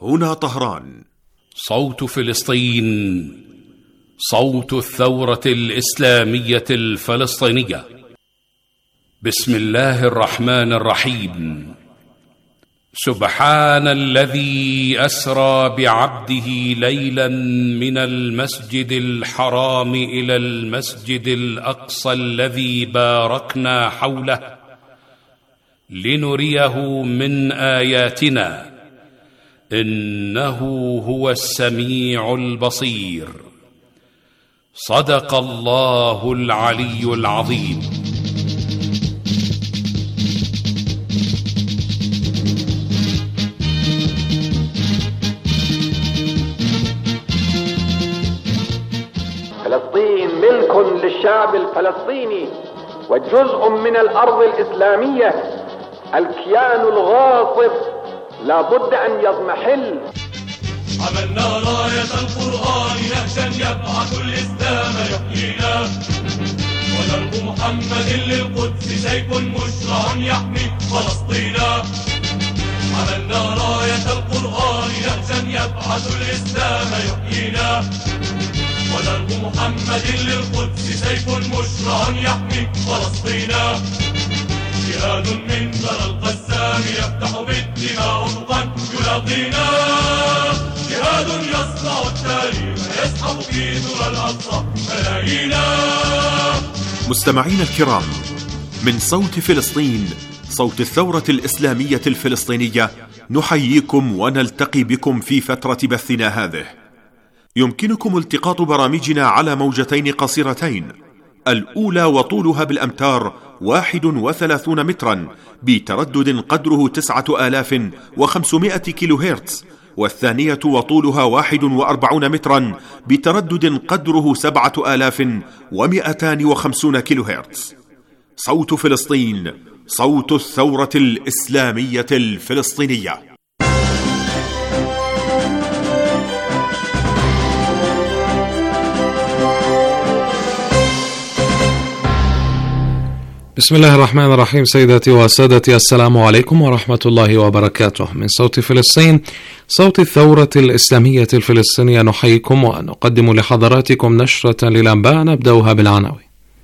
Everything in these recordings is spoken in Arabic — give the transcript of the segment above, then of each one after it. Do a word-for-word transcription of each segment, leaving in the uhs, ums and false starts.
هنا طهران. صوت فلسطين، صوت الثورة الإسلامية الفلسطينية. بسم الله الرحمن الرحيم. سبحان الذي أسرى بعبده ليلا من المسجد الحرام إلى المسجد الأقصى الذي باركنا حوله لنريه من آياتنا إنه هو السميع البصير. صدق الله العلي العظيم. فلسطين ملك للشعب الفلسطيني وجزء من الأرض الإسلامية. الكيان الغاصب لا بد أن يضمحل. عملنا راية القرآن نهجا يبعث الإسلام يحيينا، ودرب محمد للقدس سيف مشرع يحمي فلسطينا. عملنا راية القرآن نهجا يبعث الإسلام يحيينا، ودرب محمد للقدس سيف مشرع يحمي فلسطينا. جهاد من ثرى القسام يفتح بالدماء افقا يلاقينا، جهاد يصنع التاريخ يسحب في ثرى الاقصى ملايينا. مستمعينا الكرام، من صوت فلسطين، صوت الثورة الإسلامية الفلسطينية، نحييكم ونلتقي بكم في فترة بثنا هذه. يمكنكم التقاط برامجنا على موجتين قصيرتين، الأولى وطولها بالأمتار واحد وثلاثون مترا بتردد قدره تسعة آلاف وخمسمائة كيلو هرتز، والثانية وطولها واحد وأربعون مترا بتردد قدره سبعة آلاف ومائتان وخمسون كيلو هرتز. صوت فلسطين، صوت الثورة الإسلامية الفلسطينية. بسم الله الرحمن الرحيم. سيداتي وسادتي، السلام عليكم ورحمة الله وبركاته. من صوت فلسطين، صوت الثورة الإسلامية الفلسطينية، نحييكم ونقدم لحضراتكم نشرة للأنباء نبدأها بالعناوين.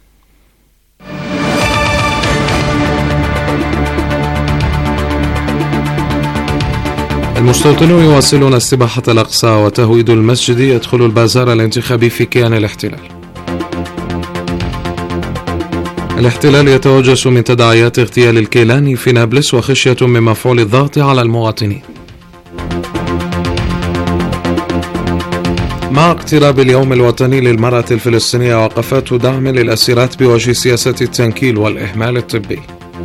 المستوطنون يواصلون استباحة الأقصى وتهويد المسجد، يدخل البازار الانتخابي في كيان الاحتلال. الاحتلال يتوجس من تداعيات اغتيال الكيلاني في نابلس وخشية من مفعول الضغط على المواطنين. مع اقتراب اليوم الوطني للمرأة الفلسطينية، وقفات دعم للأسيرات بوجه سياسة التنكيل والإهمال الطبي.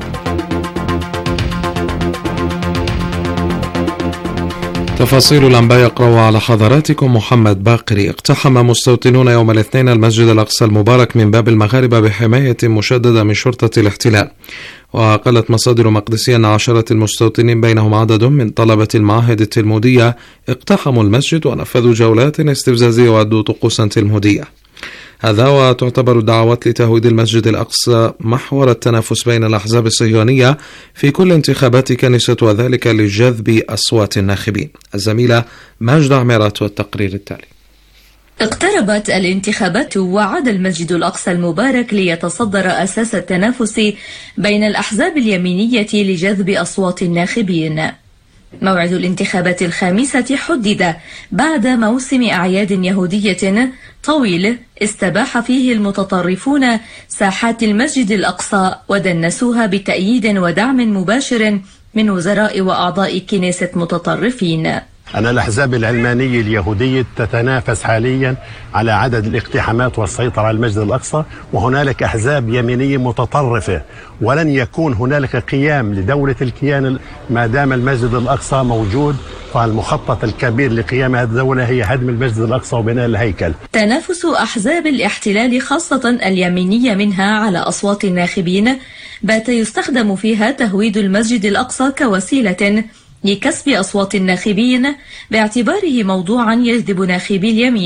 تفاصيل الأنباء يقرأ على حضراتكم محمد باقري. اقتحم مستوطنون يوم الاثنين المسجد الأقصى المبارك من باب المغاربة بحماية مشددة من شرطة الاحتلال. وقالت مصادر مقدسية أن عشرة المستوطنين بينهم عدد من طلبة المعاهد التلمودية اقتحموا المسجد ونفذوا جولات استفزازية وأدوا طقوسا تلمودية. هذا وتعتبر الدعوات لتهويد المسجد الأقصى محور التنافس بين الأحزاب الصهيونية في كل انتخابات كنيسة، وذلك لجذب أصوات الناخبين. الزميلة ماجدة عميرات والتقرير التالي. اقتربت الانتخابات وعاد المسجد الأقصى المبارك ليتصدر أساس التنافس بين الأحزاب اليمينية لجذب أصوات الناخبين. موعد الانتخابات الخامسة حدد بعد موسم أعياد يهودية طويل استباح فيه المتطرفون ساحات المسجد الأقصى ودنسوها بتأييد ودعم مباشر من وزراء وأعضاء كنيسة متطرفين. أن الأحزاب العلمانية اليهودية تتنافس حاليا على عدد الاقتحامات والسيطرة على المسجد الأقصى، وهنالك أحزاب يمينية متطرفة، ولن يكون هنالك قيام لدولة الكيان ما دام المسجد الأقصى موجود. فالمخطط الكبير لقيام هذه الدولة هي هدم المسجد الأقصى وبناء الهيكل. تنافس أحزاب الاحتلال خاصة اليمينية منها على أصوات الناخبين بات يستخدم فيها تهويد المسجد الأقصى كوسيلة لكسب أصوات الناخبين باعتباره موضوعا يجذب ناخبي اليمين،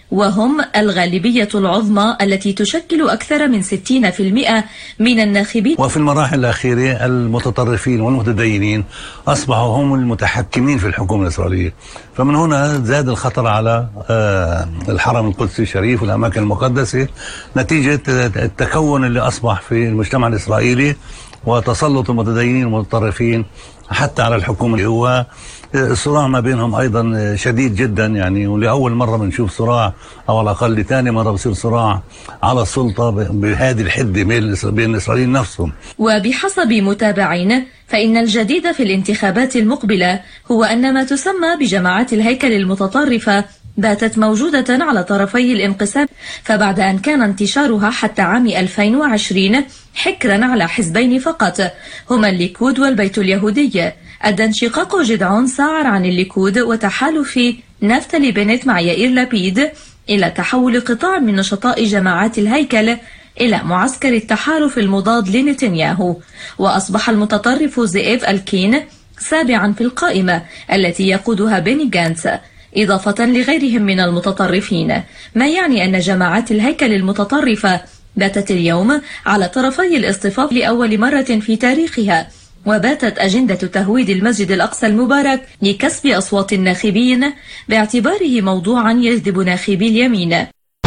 وهم الغالبية العظمى التي تشكل أكثر من ستين بالمئة من الناخبين. وفي المراحل الأخيرة المتطرفين والمتدينين أصبحوا هم المتحكمين في الحكومة الإسرائيلية، فمن هنا زاد الخطر على الحرم القدسي الشريف والأماكن المقدسة نتيجة التكون اللي أصبح في المجتمع الإسرائيلي وتسلط المتدينين والمتطرفين حتى على الحكومة. هو الصراع ما بينهم أيضا شديد جدا يعني، ولأول مرة بنشوف صراع أو على الأقل ثاني مرة بصير صراع على السلطة بهذه الحدة بين الإسرائيليين نفسهم. وبحسب متابعين فإن الجديد في الانتخابات المقبلة هو أن ما تسمى بجماعات الهيكل المتطرفة باتت موجودة على طرفي الانقسام، فبعد أن كان انتشارها حتى عام ألفين وعشرين حكرا على حزبين فقط هما الليكود والبيت اليهودي، أدى انشقاق جدعون ساعر عن الليكود وتحالف نفتالي بنت مع يائير لابيد إلى تحول قطاع من نشطاء جماعات الهيكل إلى معسكر التحالف المضاد لنتنياهو، وأصبح المتطرف زئيف الكين سابعا في القائمة التي يقودها بيني جانتس إضافة لغيرهم من المتطرفين، ما يعني أن جماعات الهيكل المتطرفة باتت اليوم على طرفي الاصطفاف لأول مرة في تاريخها، وباتت أجندة تهويد المسجد الأقصى المبارك لكسب أصوات الناخبين باعتباره موضوعا يجذب ناخبي اليمين.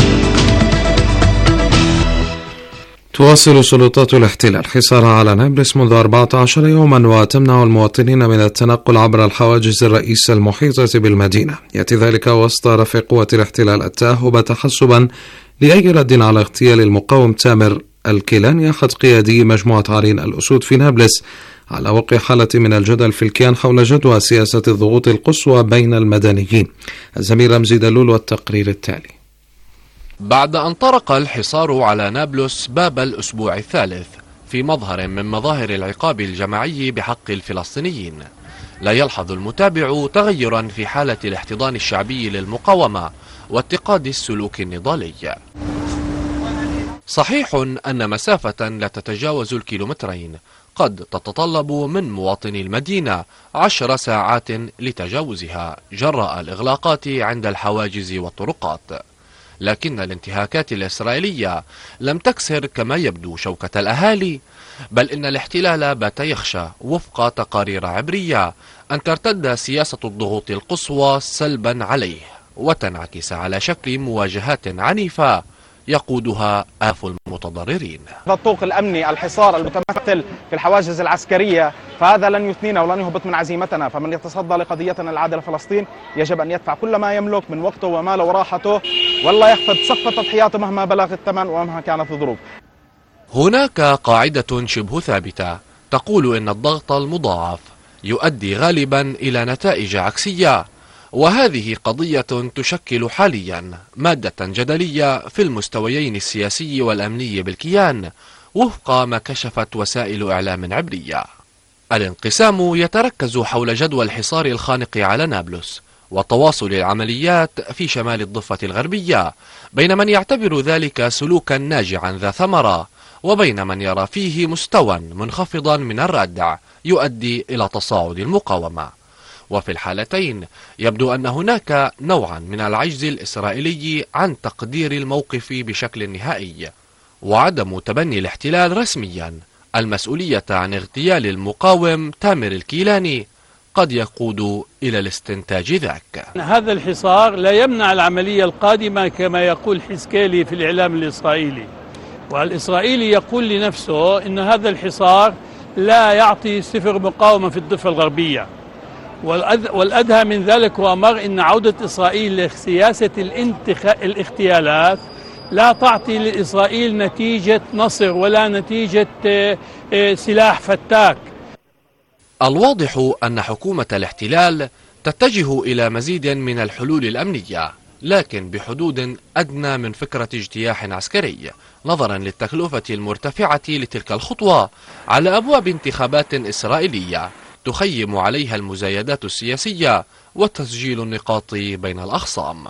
تواصل سلطات الاحتلال حصارها على نابلس منذ أربعة عشر يوما وتمنع المواطنين من التنقل عبر الحواجز الرئيسية المحيطة بالمدينة. يأتي ذلك وسط رفع قوة الاحتلال التأهب تحسبا لأي رد على اغتيال المقاوم تامر الكيلاني أحد قيادي مجموعة عرين الأسود في نابلس، على وقع حالة من الجدل في الكيان حول جدوى سياسة الضغوط القصوى بين المدنيين. الزميل رمزي دلول والتقرير التالي. بعد أن طرق الحصار على نابلس باب الأسبوع الثالث في مظهر من مظاهر العقاب الجماعي بحق الفلسطينيين، لا يلحظ المتابع تغيرا في حالة الاحتضان الشعبي للمقاومة واتقاد السلوك النضالي. صحيح أن مسافة لا تتجاوز الكيلومترين قد تتطلب من مواطني المدينة عشر ساعات لتجاوزها جراء الإغلاقات عند الحواجز والطرقات، لكن الانتهاكات الإسرائيلية لم تكسر كما يبدو شوكة الأهالي، بل إن الاحتلال بات يخشى وفق تقارير عبرية أن ترتد سياسة الضغوط القصوى سلبا عليه وتنعكس على شكل مواجهات عنيفة يقودها آلاف المتضررين. الطوق الأمني، الحصار المتمثل في الحواجز العسكرية، فهذا لن يثنينا ولن يهبط من عزيمتنا، فمن يتصدى لقضيتنا العادلة فلسطين يجب أن يدفع كل ما يملك من وقته وماله وراحته، ولا يخفض سقف تضحياته مهما بلغ الثمن ومهما كانت الظروف. هناك قاعدة شبه ثابتة تقول إن الضغط المضاعف يؤدي غالبا إلى نتائج عكسية، وهذه قضية تشكل حاليا مادة جدلية في المستويين السياسي والأمني بالكيان وفق ما كشفت وسائل إعلام عبرية. الانقسام يتركز حول جدوى الحصار الخانق على نابلس وتواصل العمليات في شمال الضفة الغربية بين من يعتبر ذلك سلوكا ناجعا ذا ثمرة وبين من يرى فيه مستوى منخفضا من الردع يؤدي إلى تصاعد المقاومة. وفي الحالتين يبدو أن هناك نوعا من العجز الإسرائيلي عن تقدير الموقف بشكل نهائي، وعدم تبني الاحتلال رسميا المسؤولية عن اغتيال المقاوم تامر الكيلاني قد يقود إلى الاستنتاج ذاك. هذا الحصار لا يمنع العملية القادمة كما يقول حزكيلي في الإعلام الإسرائيلي، والإسرائيلي يقول لنفسه أن هذا الحصار لا يعطي صفر مقاومة في الضفة الغربية، والأدهى من ذلك هو أمر أن عودة إسرائيل لسياسة الاغتيالات لا تعطي لإسرائيل نتيجة نصر ولا نتيجة سلاح فتاك. الواضح أن حكومة الاحتلال تتجه إلى مزيد من الحلول الأمنية، لكن بحدود أدنى من فكرة اجتياح عسكري، نظرا للتكلفة المرتفعة لتلك الخطوة على أبواب انتخابات إسرائيلية تخيم عليها المزايدات السياسية وتسجيل النقاط بين الأخصام.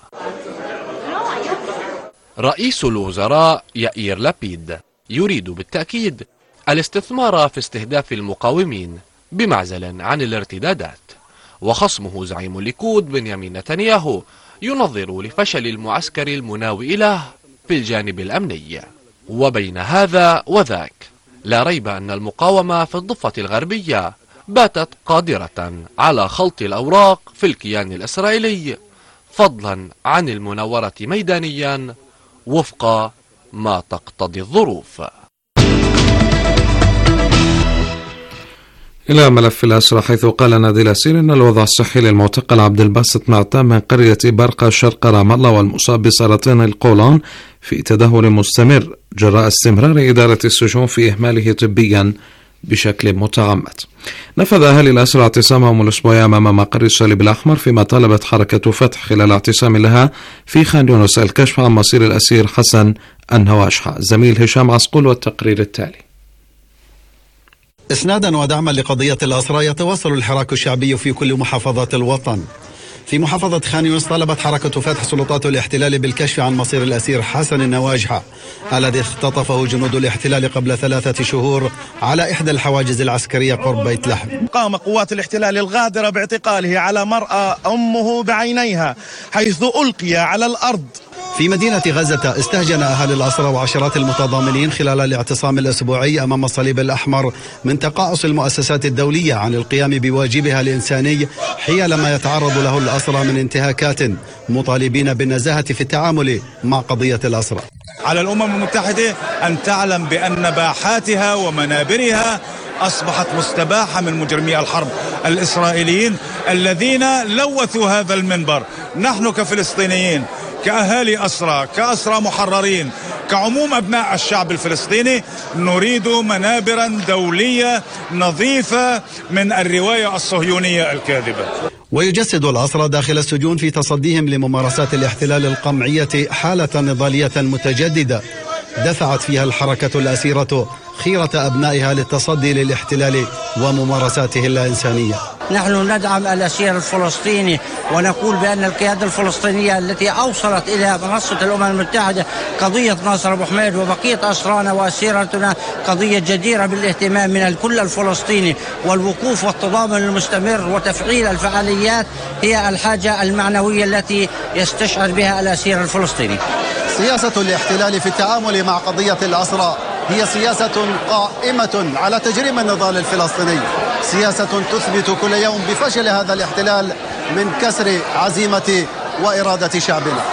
رئيس الوزراء يائير لابيد يريد بالتأكيد الاستثمار في استهداف المقاومين بمعزل عن الارتدادات، وخصمه زعيم الليكود بنيامين نتنياهو ينظر لفشل المعسكر المناوئ له في الجانب الأمني. وبين هذا وذاك لا ريب أن المقاومة في الضفة الغربية باتت قادرة على خلط الأوراق في الكيان الإسرائيلي، فضلا عن المناورة ميدانيا وفق ما تقتضي الظروف. إلى ملف الأسرى، حيث قال نادي الأسير إن الوضع الصحي للمعتقل عبد الباسط معتام من قرية برقة شرق رام الله والمصاب بسرطان القولون في تدهور مستمر جراء استمرار إدارة السجون في إهماله طبيا بشكل متعمد. نفذ أهالي الأسرى اعتصامهم الأسبوعي أمام مقر الصليب الأحمر، فيما طلبت حركة فتح خلال اعتصام لها في خان يونس الكشف عن مصير الأسير حسن النواشحة. زميل هشام عسقول والتقرير التالي. إسنادا ودعما لقضية الأسرى يتواصل الحراك الشعبي في كل محافظات الوطن. في محافظة خان يونس طلبت حركة فتح سلطات الاحتلال بالكشف عن مصير الأسير حسن النواجحة الذي اختطفه جنود الاحتلال قبل ثلاثة شهور على إحدى الحواجز العسكرية قرب بيت لحم. قام قوات الاحتلال الغادرة باعتقاله على مرأى أمه بعينيها، حيث ألقي على الأرض. في مدينة غزة استهجن أهالي الأسرى وعشرات المتضامنين خلال الاعتصام الأسبوعي أمام الصليب الأحمر من تقاعس المؤسسات الدولية عن القيام بواجبها الإنساني حيال ما يتعرض له الأسرى من انتهاكات، مطالبين بالنزاهة في التعامل مع قضية الأسرى. على الأمم المتحدة أن تعلم بأن باحاتها ومنابرها أصبحت مستباحة من مجرمي الحرب الإسرائيليين الذين لوثوا هذا المنبر. نحن كفلسطينيين، كأهالي أسرى، كأسرى محررين، كعموم أبناء الشعب الفلسطيني، نريد منابرا دولية نظيفة من الرواية الصهيونية الكاذبة. ويجسد الأسرى داخل السجون في تصديهم لممارسات الاحتلال القمعية حالة نضالية متجددة دفعت فيها الحركة الأسيرة خيرة أبنائها للتصدي للاحتلال وممارساته اللاإنسانية. نحن ندعم الأسير الفلسطيني ونقول بأن القيادة الفلسطينية التي أوصلت إلى منصة الأمم المتحدة قضية ناصر أبو حميد وبقية أسرانا وأسيرتنا قضية جديرة بالاهتمام من الكل الفلسطيني، والوقوف والتضامن المستمر وتفعيل الفعاليات هي الحاجة المعنوية التي يستشعر بها الأسير الفلسطيني. سياسة الاحتلال في التعامل مع قضية الأسرى هي سياسة قائمة على تجريم النضال الفلسطيني، سياسة تثبت كل يوم بفشل هذا الاحتلال من كسر عزيمة وإرادة شعبنا.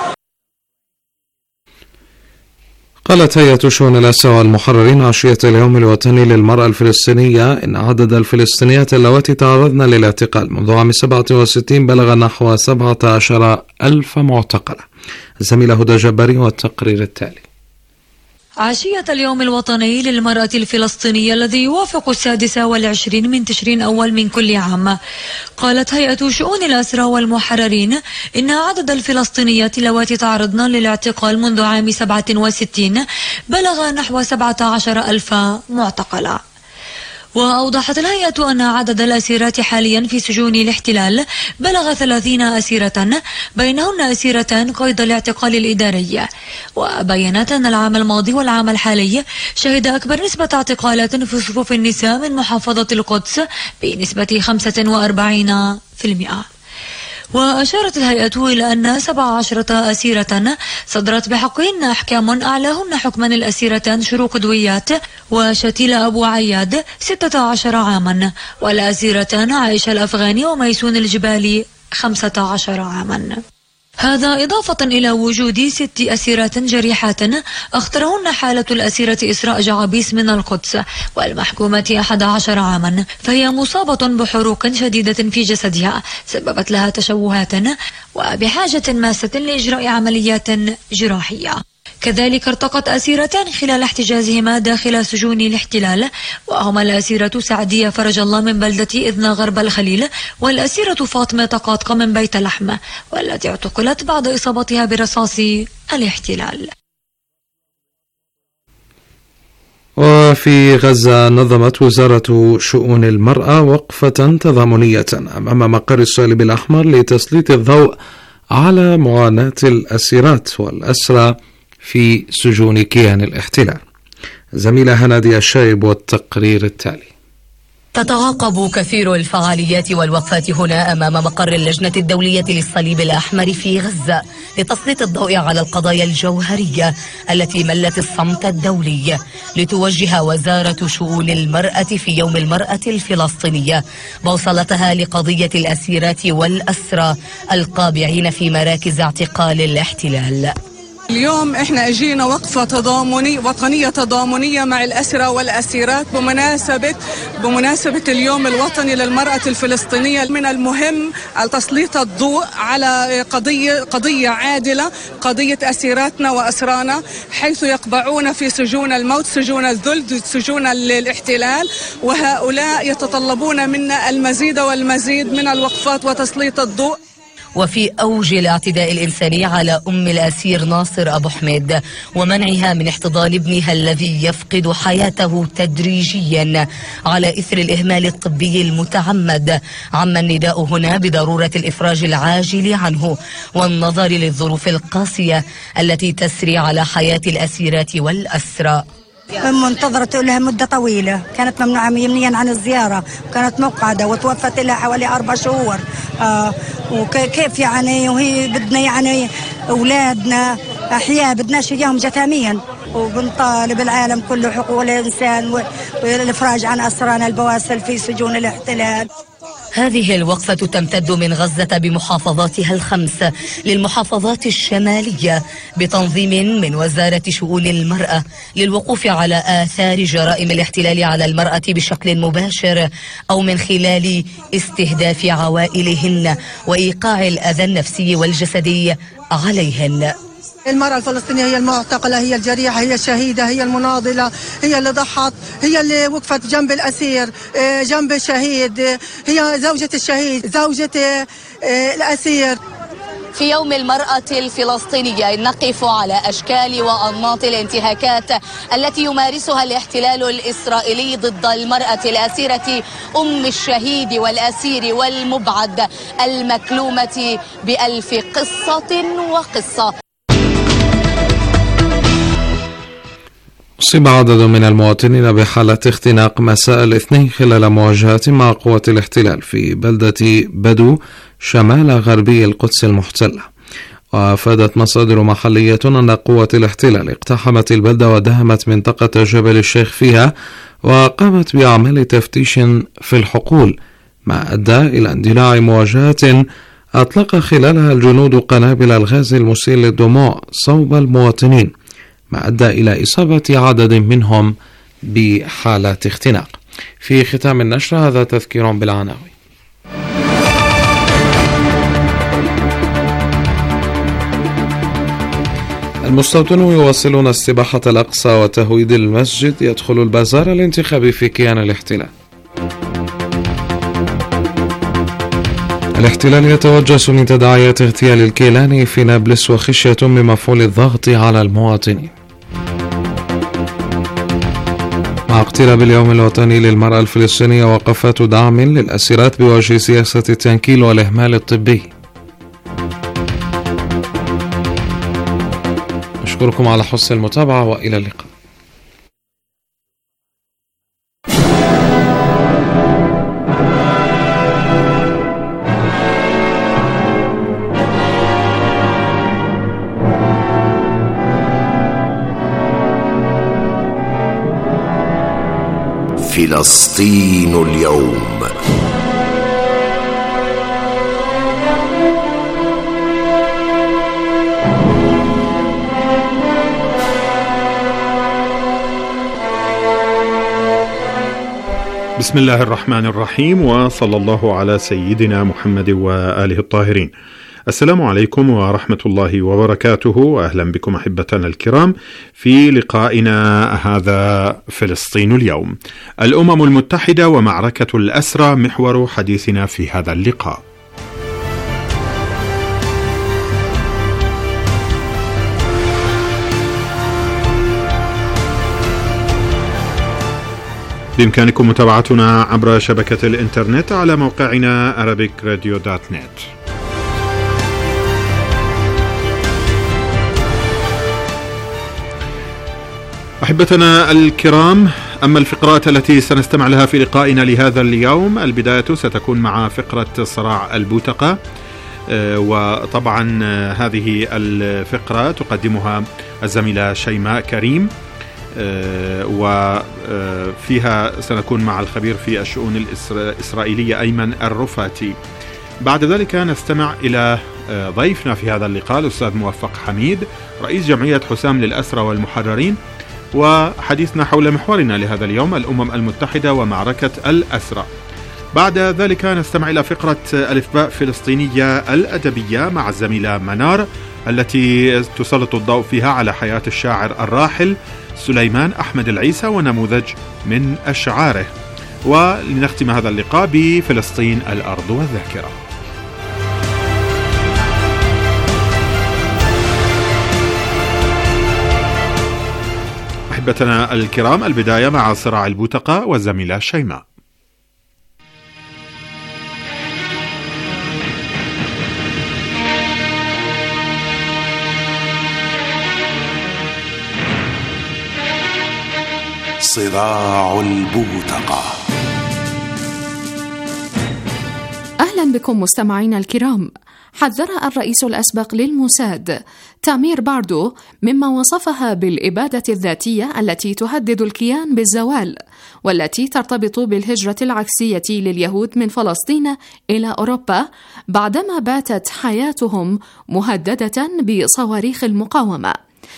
قالت هيئة شؤون الأسرى والمحررين عشية اليوم الوطني للمرأة الفلسطينية إن عدد الفلسطينيات اللواتي تعرضن للاعتقال منذ عام سبعة وستين بلغ نحو سبعة عشر ألف معتقلة. زميلة هدى جباري والتقرير التالي. عشية اليوم الوطني للمرأة الفلسطينية الذي يوافق السادسة والعشرين من تشرين أول من كل عام، قالت هيئة شؤون الأسرى والمحررين إن عدد الفلسطينيات اللواتي تعرضن للاعتقال منذ عام سبعة وستين بلغ نحو سبعة عشر ألف معتقلة. وأوضحت الهيئة أن عدد الأسيرات حاليا في سجون الاحتلال بلغ ثلاثين أسيرة، بينهن أسيرتان قيد الاعتقال الإداري. وبينت أن العام الماضي والعام الحالي شهد أكبر نسبة اعتقالات في صفوف النساء من محافظة القدس بنسبة خمسة وأربعين بالمئة. وأشارت الهيئة إلى أن سبع عشرة أسيرة صدرت بحقهن أحكام أعلاهن حكما الأسيرتان شروق دويات وشتيلة أبو عياد ستة عشر عاما، والأسيرتان عائشة الأفغاني وميسون الجبالي خمسة عشر عاما. هذا إضافة إلى وجود ست أسيرات جريحات أخطرهن حالة الأسيرة إسراء جعابيس من القدس والمحكومة أحد عشر عاما، فهي مصابة بحروق شديدة في جسدها سببت لها تشوهات وبحاجة ماسة لإجراء عمليات جراحية. كذلك ارتقت أسيرتان خلال احتجازهما داخل سجون الاحتلال، وهما الأسيرة سعدية فرج الله من بلدة إذنا غرب الخليل، والأسيرة فاطمة قاطقة من بيت لحم، والتي اعتقلت بعد إصابتها برصاص الاحتلال. وفي غزة نظمت وزارة شؤون المرأة وقفة تضامنية أمام مقر الصليب الأحمر لتسليط الضوء على معاناة الأسيرات والأسرى في سجون كيان الاحتلال. زميلة هنادي الشايب والتقرير التالي. تتعاقب كثير الفعاليات والوقفات هنا أمام مقر اللجنة الدولية للصليب الأحمر في غزة لتسليط الضوء على القضايا الجوهرية التي ملت الصمت الدولي، لتوجه وزارة شؤون المرأة في يوم المرأة الفلسطينية بوصلتها لقضية الأسيرات والأسرى القابعين في مراكز اعتقال الاحتلال. اليوم احنا اجينا وقفة تضامنية وطنية تضامنية مع الأسرى والأسيرات بمناسبة بمناسبة اليوم الوطني للمرأة الفلسطينية. من المهم تسليط الضوء على قضية قضية عادلة، قضية أسيراتنا وأسرانا حيث يقبعون في سجون الموت، سجون الذل، سجون الاحتلال، وهؤلاء يتطلبون منا المزيد والمزيد من الوقفات وتسليط الضوء. وفي أوج الاعتداء الإنساني على أم الأسير ناصر أبو حميد ومنعها من احتضان ابنها الذي يفقد حياته تدريجيا على إثر الإهمال الطبي المتعمد، عم النداء هنا بضرورة الإفراج العاجل عنه والنظر للظروف القاسية التي تسري على حياة الأسيرات والأسرى. منتظرة لها مدة طويلة، كانت ممنوعة يمنيا عن الزيارة وكانت مقعدة وتوفت لها حوالي أربع شهور. آه وكيف يعني وهي بدنا يعني أولادنا أحياء بدناش إياهم جثاميا، وبنطالب العالم كله حقوق الإنسان والإفراج عن أسرانا البواسل في سجون الاحتلال. هذه الوقفة تمتد من غزة بمحافظاتها الخمس للمحافظات الشمالية بتنظيم من وزارة شؤون المرأة للوقوف على آثار جرائم الاحتلال على المرأة بشكل مباشر أو من خلال استهداف عوائلهن وإيقاع الأذى النفسي والجسدي عليهن. المرأة الفلسطينية هي المعتقلة، هي الجريحة، هي الشهيدة، هي المناضلة، هي اللي ضحت، هي اللي وقفت جنب الأسير، جنب الشهيد، هي زوجة الشهيد، زوجة الأسير. في يوم المرأة الفلسطينية نقف على أشكال وأنماط الانتهاكات التي يمارسها الاحتلال الإسرائيلي ضد المرأة الأسيرة أم الشهيد والأسير والمبعد المكلومة بألف قصة وقصة. أصيب عدد من المواطنين بحالة اختناق مساء الاثنين خلال مواجهات مع قوات الاحتلال في بلدة بدو شمال غربي القدس المحتلة. وأفادت مصادر محلية أن قوات الاحتلال اقتحمت البلدة ودهمت منطقة جبل الشيخ فيها وقامت بأعمال تفتيش في الحقول، ما أدى إلى اندلاع مواجهات أطلق خلالها الجنود قنابل الغاز المسيل للدموع صوب المواطنين، ما أدى إلى إصابة عدد منهم بحالات اختناق. في ختام النشر هذا تذكير بالعناوين. المستوطنون يواصلون استباحة الأقصى وتهويد المسجد، يدخل البازار الانتخابي في كيان الاحتلال. الاحتلال يتوجس من تداعيات اغتيال الكيلاني في نابلس وخشية من مفعول الضغط على المواطنين. مع اقتراب اليوم الوطني للمرأة الفلسطينية وقفات دعم للأسيرات بوجه سياسة التنكيل والإهمال الطبي. أشكركم على حسن المتابعة وإلى اللقاء. فلسطين اليوم. بسم الله الرحمن الرحيم، وصلى الله على سيدنا محمد وآله الطاهرين. السلام عليكم ورحمة الله وبركاته، وأهلا بكم أحبتنا الكرام في لقائنا هذا فلسطين اليوم. الأمم المتحدة ومعركة الأسرى محور حديثنا في هذا اللقاء. بإمكانكم متابعتنا عبر شبكة الإنترنت على موقعنا arabic radio dot net. أحبتنا الكرام، أما الفقرات التي سنستمع لها في لقائنا لهذا اليوم، البداية ستكون مع فقرة صراع البوتقة، وطبعا هذه الفقرة تقدمها الزميلة شيماء كريم، وفيها سنكون مع الخبير في الشؤون الإسرائيلية أيمن الرفاتي. بعد ذلك نستمع إلى ضيفنا في هذا اللقاء الأستاذ موفق حميد، رئيس جمعية حسام للأسرى والمحررين، وحديثنا حول محورنا لهذا اليوم الأمم المتحدة ومعركة الأسرى. بعد ذلك نستمع إلى فقرة ألف باء فلسطينية الأدبية مع الزميلة منار، التي تسلط الضوء فيها على حياة الشاعر الراحل سليمان أحمد العيسى ونموذج من أشعاره. ولنختم هذا اللقاء بفلسطين الأرض والذاكرة. أحبتنا الكرام، البداية مع صراع البوتقة والزميلة شيماء. صراع البوتقة. أهلا بكم مستمعينا الكرام. حذر الرئيس الأسبق للموساد تامير باردو مما وصفها بالإبادة الذاتية التي تهدد الكيان بالزوال، والتي ترتبط بالهجرة العكسية لليهود من فلسطين إلى أوروبا بعدما باتت حياتهم مهددة بصواريخ المقاومة،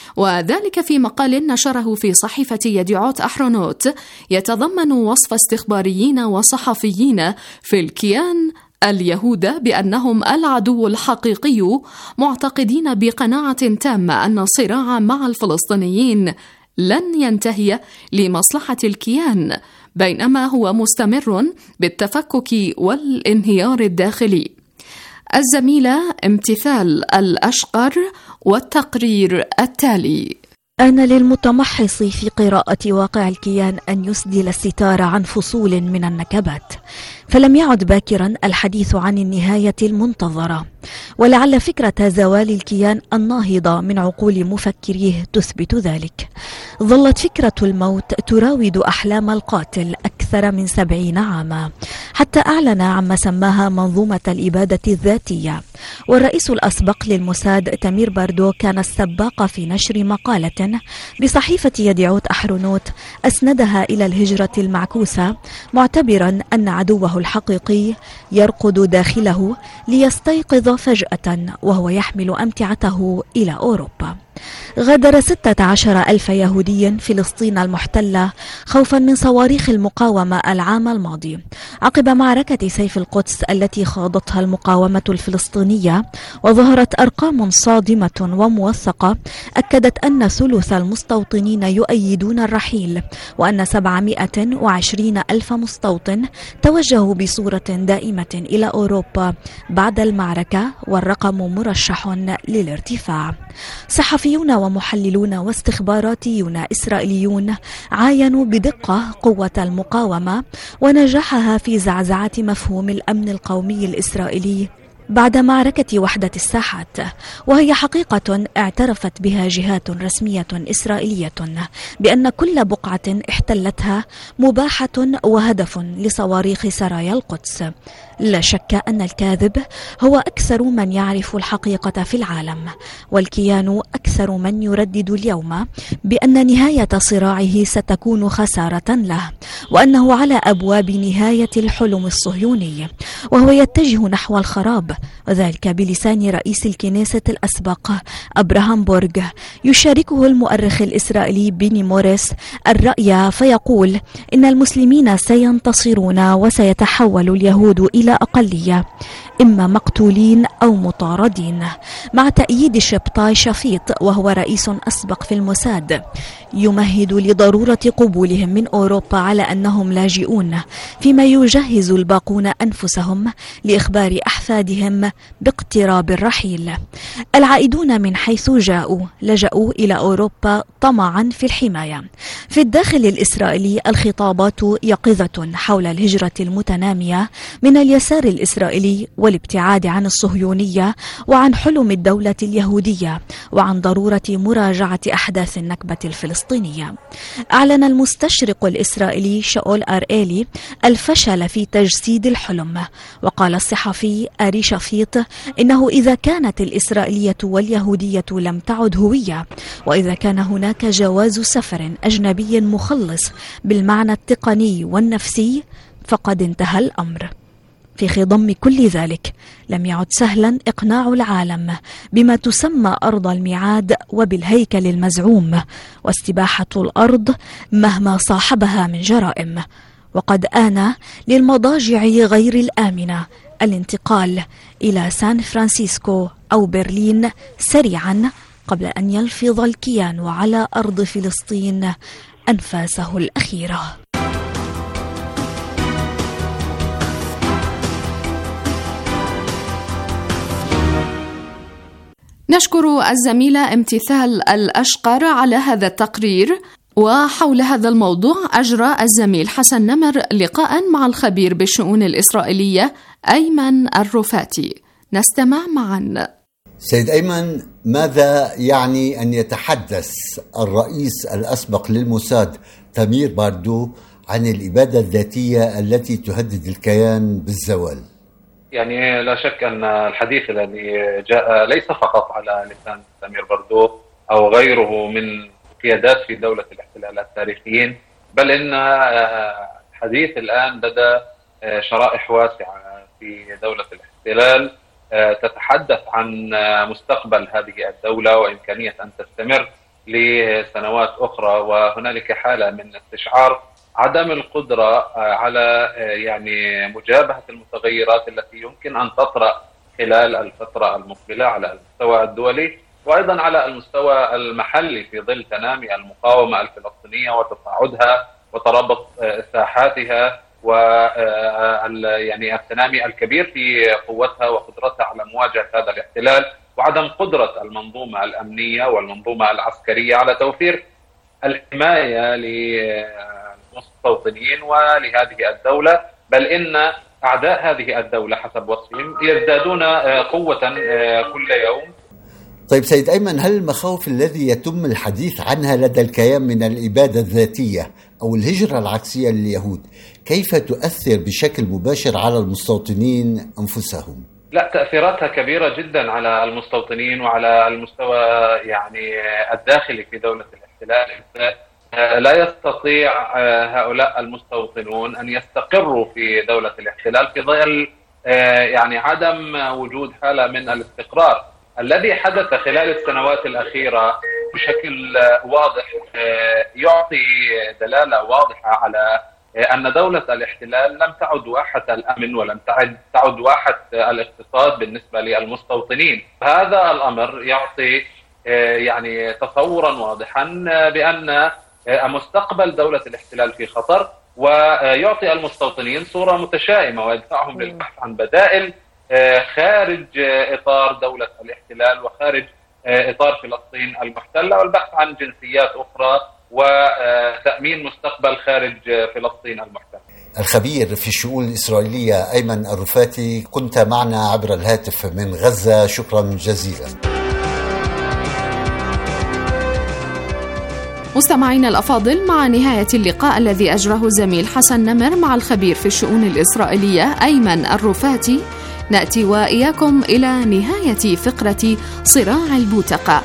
وذلك في مقال نشره في صحيفة يديعوت أحرونوت يتضمن وصف استخباريين وصحفيين في الكيان اليهود بأنهم العدو الحقيقي، معتقدين بقناعة تامة أن الصراع مع الفلسطينيين لن ينتهي لمصلحة الكيان، بينما هو مستمر بالتفكك والانهيار الداخلي. الزميلة امتثال الأشقر والتقرير التالي. آن للمتمحص في قراءة واقع الكيان أن يسدل الستار عن فصول من النكبات، فلم يعد باكرا الحديث عن النهاية المنتظرة، ولعل فكرة زوال الكيان الناهضة من عقول مفكريه تثبت ذلك. ظلت فكرة الموت تراود أحلام القاتل أكثر من سبعين عاما، حتى أعلن عما سماها منظومة الإبادة الذاتية. والرئيس الأسبق للموساد تامير باردو كان السباق في نشر مقالة بصحيفة يديعوت أحرونوت أسندها إلى الهجرة المعكوسة، معتبرا أن عدوه الحقيقي يرقد داخله ليستيقظ فجأة وهو يحمل أمتعته إلى أوروبا. غادر ستة عشر ألف يهودي فلسطين المحتلة خوفا من صواريخ المقاومة العام الماضي، عقب معركة سيف القدس التي خاضتها المقاومة الفلسطينية، وظهرت أرقام صادمة وموثقة أكدت أن ثلث المستوطنين يؤيدون الرحيل، وأن سبعمائة وعشرين ألف مستوطن توجهوا بصورة دائمة إلى أوروبا بعد المعركة، والرقم مرشح للارتفاع. صحفيون ومحللون واستخباراتيون إسرائيليون عاينوا بدقة قوة المقاومة ونجاحها في زعزعة مفهوم الأمن القومي الإسرائيلي بعد معركة وحدة الساحات، وهي حقيقة اعترفت بها جهات رسمية إسرائيلية بأن كل بقعة احتلتها مباحة وهدف لصواريخ سرايا القدس. لا شك أن الكاذب هو أكثر من يعرف الحقيقة في العالم، والكيان أكثر من يردد اليوم بأن نهاية صراعه ستكون خسارة له، وأنه على أبواب نهاية الحلم الصهيوني، وهو يتجه نحو الخراب، وذلك بلسان رئيس الكنيسة الأسبق أبراهام بورغ. يشاركه المؤرخ الإسرائيلي بيني موريس الرأي فيقول إن المسلمين سينتصرون وسيتحول اليهود إلى أقلية، إما مقتولين أو مطاردين، مع تأييد شبطاي شفيط وهو رئيس أسبق في الموساد يمهد لضرورة قبولهم من أوروبا على أنهم لاجئون، فيما يجهز الباقون أنفسهم لإخبار أحفادهم باقتراب الرحيل. العائدون من حيث جاءوا لجأوا إلى أوروبا طمعا في الحماية. في الداخل الإسرائيلي الخطابات يقظة حول الهجرة المتنامية من اليسار الإسرائيلي والابتعاد عن الصهيونية وعن حلم الدولة اليهودية وعن ضرورة مراجعة أحداث النكبة الفلسطينية. أعلن المستشرق الإسرائيلي شاول أريلي الفشل في تجسيد الحلم، وقال الصحفي آري شفيط إنه إذا كانت الإسرائيلية واليهودية لم تعد هوية، وإذا كان هناك جواز سفر أجنبي مخلص بالمعنى التقني والنفسي فقد انتهى الأمر. في خضم كل ذلك لم يعد سهلا إقناع العالم بما تسمى أرض الميعاد وبالهيكل المزعوم واستباحة الأرض مهما صاحبها من جرائم، وقد آن للمضاجع غير الآمنة الانتقال إلى سان فرانسيسكو أو برلين سريعا قبل أن يلفظ الكيان على أرض فلسطين أنفاسه الأخيرة. نشكر الزميلة امتثال الأشقر على هذا التقرير. وحول هذا الموضوع أجرى الزميل حسن نمر لقاء مع الخبير بالشؤون الإسرائيلية أيمن الرفاتي، نستمع معا. سيد أيمن، ماذا يعني أن يتحدث الرئيس الأسبق للموساد تامير باردو عن الإبادة الذاتية التي تهدد الكيان بالزوال؟ يعني لا شك أن الحديث الذي جاء ليس فقط على لسان تامير باردو أو غيره من قيادات في دولة الاحتلال التاريخيين، بل إن الحديث الآن لدى شرائح واسعة في دولة الاحتلال تتحدث عن مستقبل هذه الدولة وإمكانية أن تستمر لسنوات أخرى. وهنالك حالة من استشعار عدم القدرة على يعني مجابهة المتغيرات التي يمكن أن تطرأ خلال الفترة المقبلة على المستوى الدولي وأيضا على المستوى المحلي في ظل تنامي المقاومة الفلسطينية وتصاعدها وترابط ساحاتها و يعني التنامي الكبير في قوتها وقدرتها على مواجهة هذا الاحتلال، وعدم قدرة المنظومة الأمنية والمنظومة العسكرية على توفير الحماية للمستوطنين ولهذه الدولة، بل إن أعداء هذه الدولة حسب وصفهم يزدادون قوة كل يوم. طيب سيد أيمن، هل المخاوف الذي يتم الحديث عنها لدى الكيان من الإبادة الذاتية أو الهجرة العكسية لليهود كيف تؤثر بشكل مباشر على المستوطنين أنفسهم؟ لا، تأثيراتها كبيرة جدا على المستوطنين وعلى المستوى يعني الداخلي في دولة الاحتلال. لا يستطيع هؤلاء المستوطنون أن يستقروا في دولة الاحتلال في ظل يعني عدم وجود حالة من الاستقرار الذي حدث خلال السنوات الأخيرة بشكل واضح، يعطي دلالة واضحة على أن دولة الاحتلال لم تعد واحة الأمن ولم تعد تعد واحة الاقتصاد بالنسبة للمستوطنين. هذا الأمر يعطي يعني تصورا واضحا بأن مستقبل دولة الاحتلال في خطر، ويعطي المستوطنين صورة متشائمة ويدفعهم للبحث عن بدائل خارج إطار دولة الاحتلال وخارج إطار فلسطين المحتلة، والبحث عن جنسيات أخرى وتأمين مستقبل خارج فلسطين المحتلة. الخبير في الشؤون الإسرائيلية أيمن الرفاتي، كنت معنا عبر الهاتف من غزة، شكرا جزيلا. مستمعينا الأفاضل، مع نهاية اللقاء الذي أجره زميل حسن نمر مع الخبير في الشؤون الإسرائيلية أيمن الرفاتي، نأتي وإياكم إلى نهاية فقرة صراع البوتقة.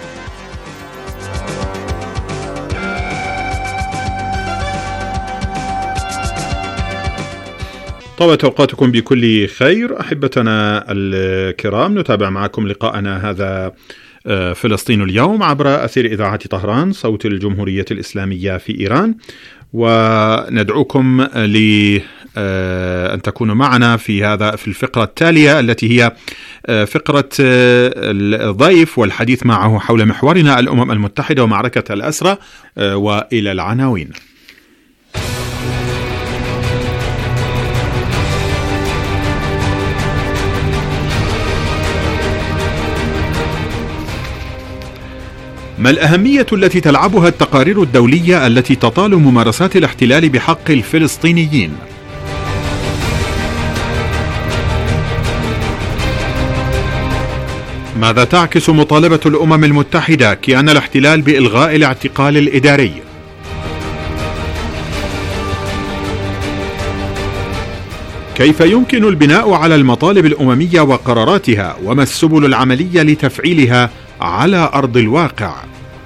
طابت أوقاتكم بكل خير أحبتنا الكرام، نتابع معكم لقاءنا هذا فلسطين اليوم عبر أثير إذاعة طهران صوت الجمهورية الإسلامية في إيران، وندعوكم لأن تكونوا معنا في هذا في الفقرة التالية التي هي فقرة الضيف والحديث معه حول محورنا الأمم المتحدة ومعركة الأسرى، وإلى العناوين. ما الأهمية التي تلعبها التقارير الدولية التي تطال ممارسات الاحتلال بحق الفلسطينيين؟ ماذا تعكس مطالبة الأمم المتحدة كيان الاحتلال بإلغاء الاعتقال الإداري؟ كيف يمكن البناء على المطالب الأممية وقراراتها، وما السبل العملية لتفعيلها على أرض الواقع؟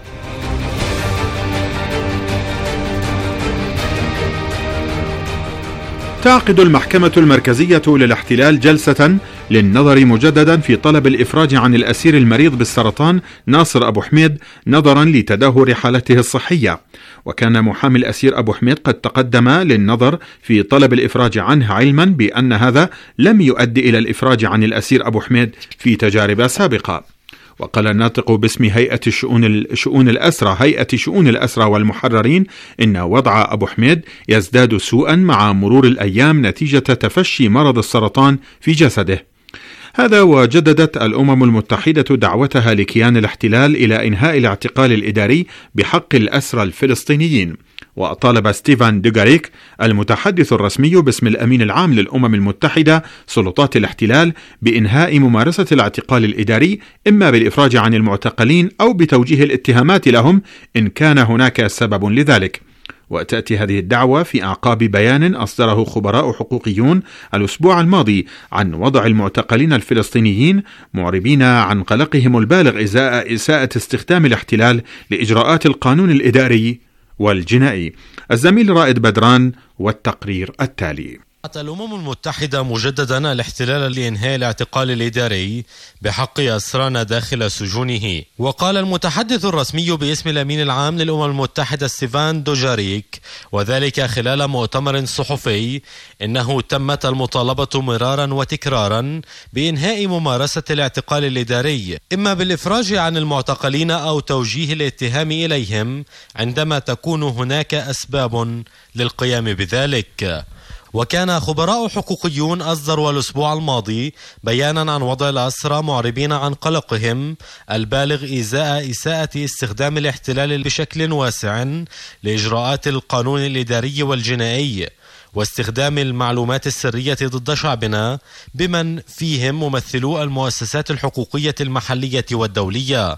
تعقد المحكمة المركزية للاحتلال جلسة للنظر مجددا في طلب الإفراج عن الأسير المريض بالسرطان ناصر أبو حميد نظرا لتدهور حالته الصحية. وكان محامي الأسير أبو حميد قد تقدم للنظر في طلب الإفراج عنه، علما بأن هذا لم يؤدي إلى الإفراج عن الأسير أبو حميد في تجارب سابقة. وقال الناطق باسم هيئة الشؤون شؤون الأسرى هيئة شؤون الأسرى والمحررين إن وضع أبو حميد يزداد سوءا مع مرور الأيام نتيجة تفشي مرض السرطان في جسده. هذا وجددت الأمم المتحدة دعوتها لكيان الاحتلال إلى إنهاء الاعتقال الإداري بحق الأسرى الفلسطينيين. وطالب ستيفان دوغاريك المتحدث الرسمي باسم الأمين العام للأمم المتحدة سلطات الاحتلال بإنهاء ممارسة الاعتقال الإداري، إما بالإفراج عن المعتقلين أو بتوجيه الاتهامات لهم إن كان هناك سبب لذلك. وتأتي هذه الدعوة في أعقاب بيان أصدره خبراء حقوقيون الأسبوع الماضي عن وضع المعتقلين الفلسطينيين، معربين عن قلقهم البالغ إزاء إساءة استخدام الاحتلال لإجراءات القانون الإداري والجنائي. الزميل رائد بدران والتقرير التالي. الأمم المتحدة مجددا الاحتلال لإنهاء الاعتقال الإداري بحق أسرانا داخل سجونه. وقال المتحدث الرسمي باسم الأمين العام للأمم المتحدة ستيفان دوجاريك، وذلك خلال مؤتمر صحفي، إنه تمت المطالبة مرارا وتكرارا بإنهاء ممارسة الاعتقال الإداري، إما بالإفراج عن المعتقلين أو توجيه الاتهام إليهم عندما تكون هناك أسباب للقيام بذلك. وكان خبراء حقوقيون أصدروا الأسبوع الماضي بيانا عن وضع الأسرى، معربين عن قلقهم البالغ إزاء إساءة استخدام الاحتلال بشكل واسع لإجراءات القانون الإداري والجنائي، واستخدام المعلومات السرية ضد شعبنا بمن فيهم ممثلو المؤسسات الحقوقية المحلية والدولية.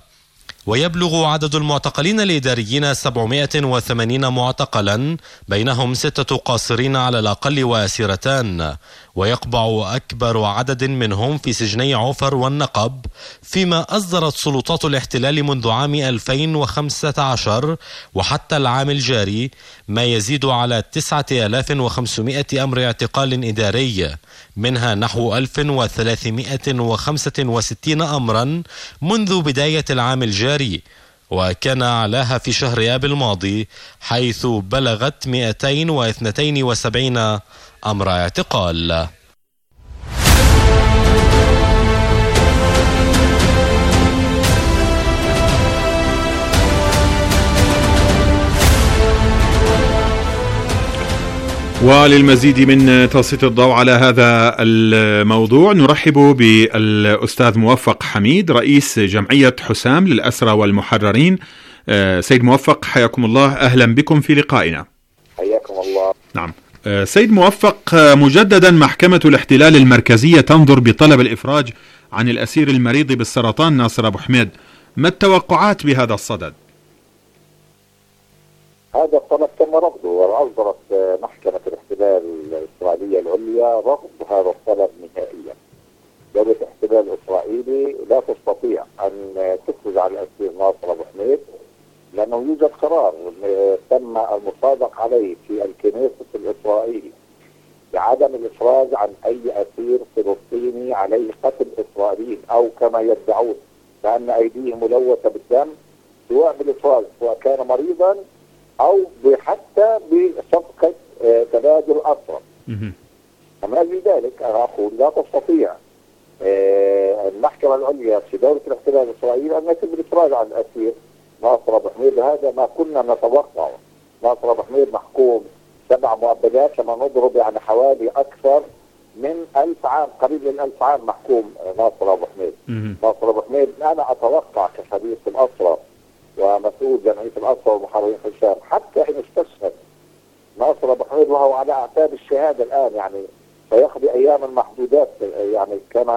ويبلغ عدد المعتقلين الإداريين سبعمائة وثمانين معتقلا، بينهم ستة قاصرين على الأقل وأسيرتان، ويقبع أكبر عدد منهم في سجني عوفر والنقب، فيما أصدرت سلطات الاحتلال منذ عام ألفين وخمسة عشر وحتى العام الجاري ما يزيد على تسعة آلاف وخمسمائة أمر اعتقال إداري، منها نحو ألف وثلاثمائة وخمسة وستين أمرا منذ بداية العام الجاري، وكان أعلاها في شهر آب الماضي حيث بلغت مئتين واثنين وسبعين أمر اعتقال. وللمزيد من تسليط الضوء على هذا الموضوع نرحب بالأستاذ موفق حميد، رئيس جمعية حسام للأسرى والمحررين. سيد موفق، حياكم الله، أهلا بكم في لقائنا. حياكم الله. نعم سيد موفق، مجددا محكمة الاحتلال المركزية تنظر بطلب الإفراج عن الأسير المريض بالسرطان ناصر أبو حميد، ما التوقعات بهذا الصدد؟ هذا الطلب تم رفضه، وأصدرت محكمة الاحتلال الإسرائيلية العليا رفض هذا الطلب نهائيا. دولة الاحتلال الإسرائيلي لا تستطيع أن تفرج عن الأسير ناصر أبو حميد، لأنه يوجد قرار تم المصادق عليه في الكنيسة الإسرائيلي بعدم الإفراج عن أي أسير فلسطيني عليه قتل إسرائيليين، أو كما يدعون بأن أيديهم ملوثة بالدم، سواء بالإفراج سواء كان مريضا أو حتى بصفقة تبادل أسرى. أما ذلك أنا أقول لا تستطيع المحكمة العليا في دولة الاحتلال الإسرائيلي أن يتم الإفراج عن الأسير ناصر أبو حميد. هذا ما كنا نتوقعه. ناصر أبو حميد محكوم سبع مؤبدات، كما نضرب يعني حوالي أكثر من ألف عام، قريب من ألف عام محكوم ناصر أبو حميد. ناصر أبو حميد أنا أتوقع كحديث الأسرى ومسؤول جمعية الأسرى والمحررين في الشام، حتى إن استشهد ناصر أبو حميد وهو على أعتاب الشهادة الآن، يعني سيقضي أياما محدودات يعني كما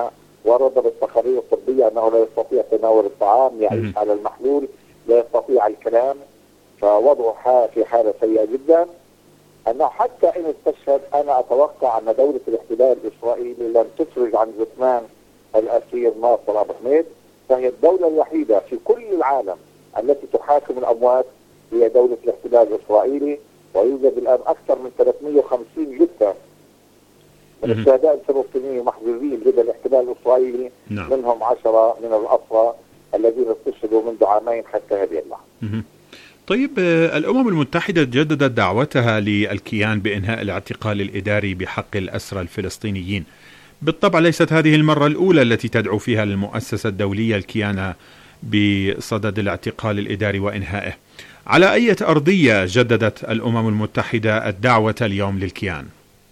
ورد بالتقارير الطبية أنه لا يستطيع تناول الطعام، يعيش على المحلول، لا يستطيع الكلام، فوضعه في حالة سيئة جدا. أنه حتى إن استشهد أنا أتوقع أن دولة الاحتلال الإسرائيلي لن تفرج عن جثمان الأسير ناصر أبو حميد، فهي الدولة الوحيدة في كل العالم التي تحاكم الأموات هي دولة الاحتلال الإسرائيلي، ويوجد الآن أكثر من ثلاثمئة وخمسين جثة من الشهداء الفلسطينيين محجوزين لدى الاحتلال الإسرائيلي، نعم. منهم عشرة من الأسرى الذين استشهدوا منذ عامين حتى هذه اللحظة. طيب، الأمم المتحدة جددت دعوتها للكيان بإنهاء الاعتقال الإداري بحق الأسرى الفلسطينيين. بالطبع ليست هذه المرة الأولى التي تدعو فيها المؤسسة الدولية الكيان بصدد الاعتقال الإداري وإنهائه. على أي أرضية جددت الأمم المتحدة الدعوة اليوم للكيان؟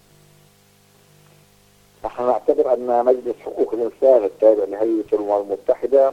نحن نعتبر أن مجلس حقوق الإنسان التابع لهيئة الأمم المتحدة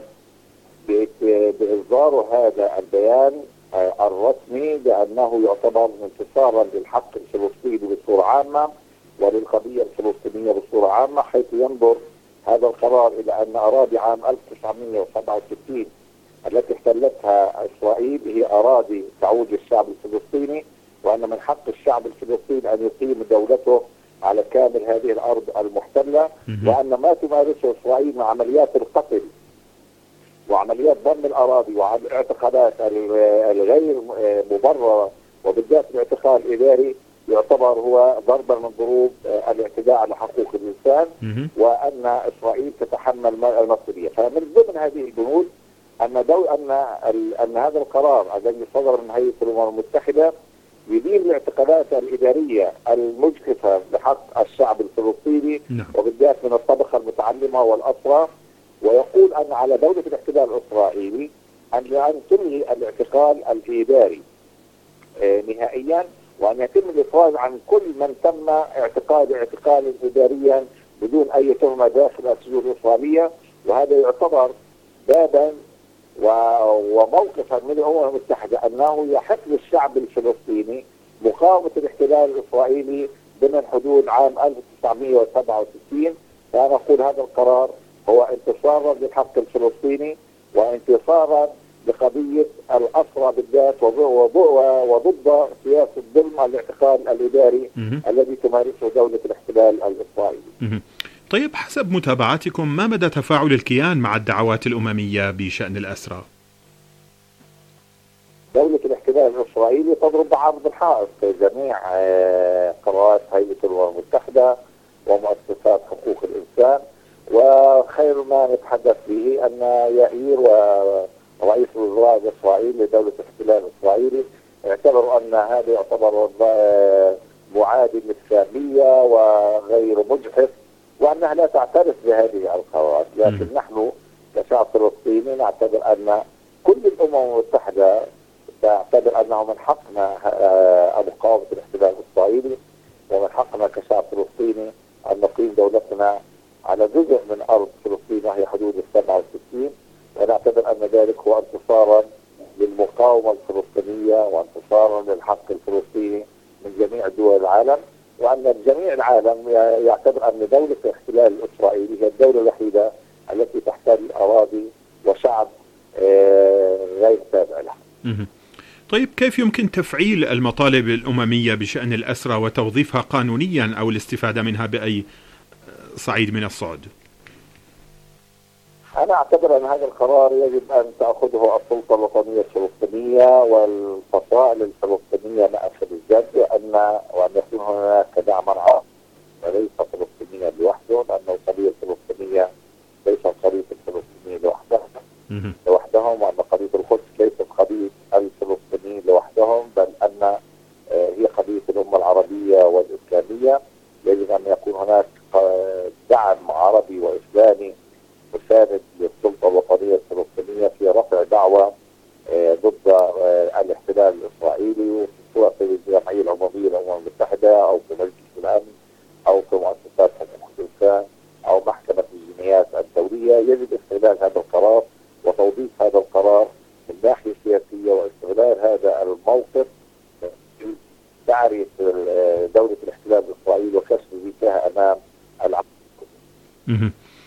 بإصدار هذا البيان الرسمي بأنه يعتبر انتصارا للحق الفلسطيني بصورة عامة وللقضية الفلسطينية بصورة عامة، حيث ينظر هذا القرار إلى أن أراضي عام ألف وتسعمئة وسبعة وستين التي احتلتها إسرائيل هي أراضي تعود للشعب الفلسطيني، وأن من حق الشعب الفلسطيني أن يقيم دولته على كامل هذه الأرض المحتلة، وأن ما تمارسه إسرائيل من عمليات القتل وعمليات ضم الأراضي والاعتقالات الغير مبررة وبالذات الاعتقال الإداري يعتبر هو ضربا من ضروب الاعتداء على حقوق الإنسان، وأن إسرائيل تتحمل المسؤولية. فمن ضمن هذه البنود أن دو أن أن هذا القرار الذي صدر من هيئة الأمم المتحدة يدير الاعتقالات الإدارية المجحفة بحق الشعب الفلسطيني وبالذات من الطبقة المتعلمة والأسرى، ويقول أن على دولة الاحتلال الإسرائيلي أن تنهي الاعتقال الإداري نهائيا، وأن يتم الإفراج عن كل من تم اعتقال اعتقالا إداريا بدون أي تهمة داخل السجون الإسرائيلية. وهذا يعتبر بابا وموقفا من الأمم المتحدة أنه يحق للشعب الفلسطيني مقاومة الاحتلال الإسرائيلي ضمن حدود عام ألف وتسعمئة وسبعة وستين. فأنا أقول هذا القرار هو انتصارا للحق الفلسطيني وانتصارا لقضية الأسرى بالذات وضد سياسة ظلم الاعتقال الإداري الذي تمارسه دولة الاحتلال الإسرائيلي. طيب، حسب متابعتكم ما مدى تفاعل الكيان مع الدعوات الأممية بشأن الأسرى؟ دولة الاحتلال الإسرائيلي تضرب بعرض الحائط في جميع قرارات هيئة الأمم المتحدة ومؤسسات حقوق الإنسان، وخير ما نتحدث به أن يائير ورئيس الوزراء الإسرائيلي لدولة الاحتلال الإسرائيلي اعتبروا أن هذا يعتبر معادي للسامية وغير مجحف، وأنها لا تعترف بهذه القرارات. لكن نحن كشعب فلسطيني نعتبر أن كل الأمم المتحدة تعتبر أنه من حقنا مقاومة الاحتلال الإسرائيلي، ومن حقنا كشعب فلسطيني أن نقيم دولتنا على جزء من أرض فلسطين وهي حدود السبعة وستين، ونعتبر أن ذلك هو انتصارا للمقاومة الفلسطينية وانتصارا للحق الفلسطيني من جميع دول العالم، وأن جميع العالم يعتبر أن دولة الاحتلال الإسرائيلي هي الدولة الوحيدة التي تحتل أراضي وشعب غير تابع لها. طيب، كيف يمكن تفعيل المطالب الأممية بشأن الأسرى وتوظيفها قانونيا أو الاستفادة منها بأي صعيد من الصعد؟ أنا أعتبر أن هذا القرار يجب أن تأخذه السلطة الوطنية الفلسطينية والفصائل الفلسطينية مأخذ الجد، وأن وأن يكون هناك دعم عام وليس فلسطينيا لوحده، لأن القضية الفلسطينية ليست قضية الفلسطينيين لوحدها لوحدهم، وأن قضية القدس ليست قضية الفلسطينيين لوحدهم، بل أن هي قضية الأمة العربية والإسلامية. يجب أن يكون هناك دعم عربي وإسلامي مساند للسلطة الوطنية الفلسطينية في رفع دعوة ضد الاحتلال الإسرائيلي، سواء في الجمعية العمومية للأمم المتحدة أو في مجلس الأمن أو في مؤسسات حقوق الإنسان أو محكمة الجنايات الدولية. يجب استغلال هذا القرار وتوظيف هذا القرار من ناحية سياسية، واستغلال هذا الموقف تعريف دولة الاحتلال الإسرائيلي وكشف ذكاها أمام العالم.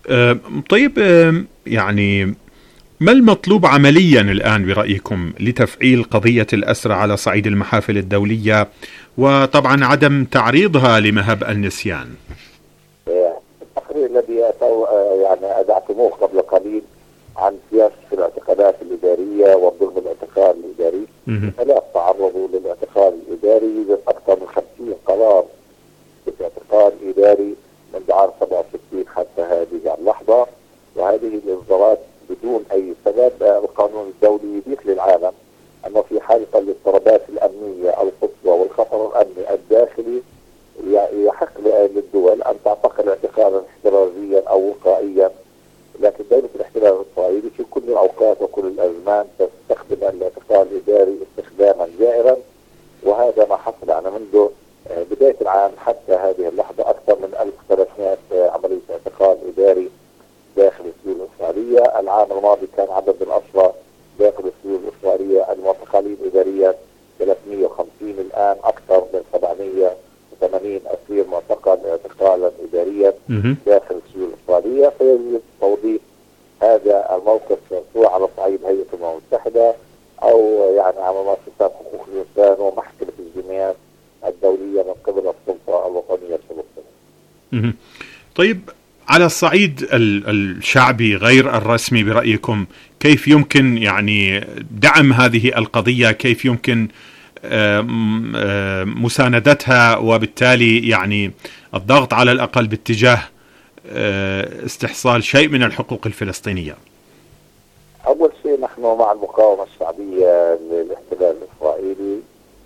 طيب يعني ما المطلوب عمليا الآن برأيكم لتفعيل قضية الأسرى على صعيد المحافل الدولية وطبعا عدم تعريضها لمهب النسيان؟ التقرير الذي يعني أذعتموه قبل قليل عن سياسة الاعتقالات الإدارية والظلم الاعتقال الإداري، ثلاث تعرضوا للاعتقال الإداري. يوجد أكثر من خمسين قرار باعتقال إداري منذ عام سبعة وستين حتى هذه اللحظة، وهذه الإنذارات بدون أي سبب. القانون الدولي يضيف للعالم أنه في حالة الاضطرابات الأمنية القصوى والخطر الأمني الداخلي يحق للدول أن تعتقل اعتقالا احترازيا أو وقائيا، لكن دولة الاحتلال الإسرائيلي في كل الأوقات وكل الأزمان تستخدم الاعتقال الإداري استخداما جائرا، وهذا ما حصل يعني منذ بداية العام حتى هذه اللحظة. أكثر من ألف وثلاثمائة عملية اعتقال إداري داخل السجون الإسرائيلية. العام الماضي كان عدد الأسرى داخل السجون الإسرائيلية المعتقلين إداريا ثلاثمائة وخمسين، الآن أكثر من سبعمائة وثمانين أسير معتقل اعتقالا إداريا داخل السجون الإسرائيلية. فيجب توضيح هذا الموقف سواء على صعيد هيئة الأمم المتحدة أو يعني على مؤسسات حقوق الإنسان ومحكمة الجنايات الدولية من قبل السلطة الوطنية الفلسطينية. طيب على الصعيد الشعبي غير الرسمي برأيكم كيف يمكن يعني دعم هذه القضية؟ كيف يمكن مساندتها وبالتالي يعني الضغط على الأقل باتجاه استحصال شيء من الحقوق الفلسطينية؟ أول شيء نحن مع المقاومة الشعبية للاحتلال الإسرائيلي،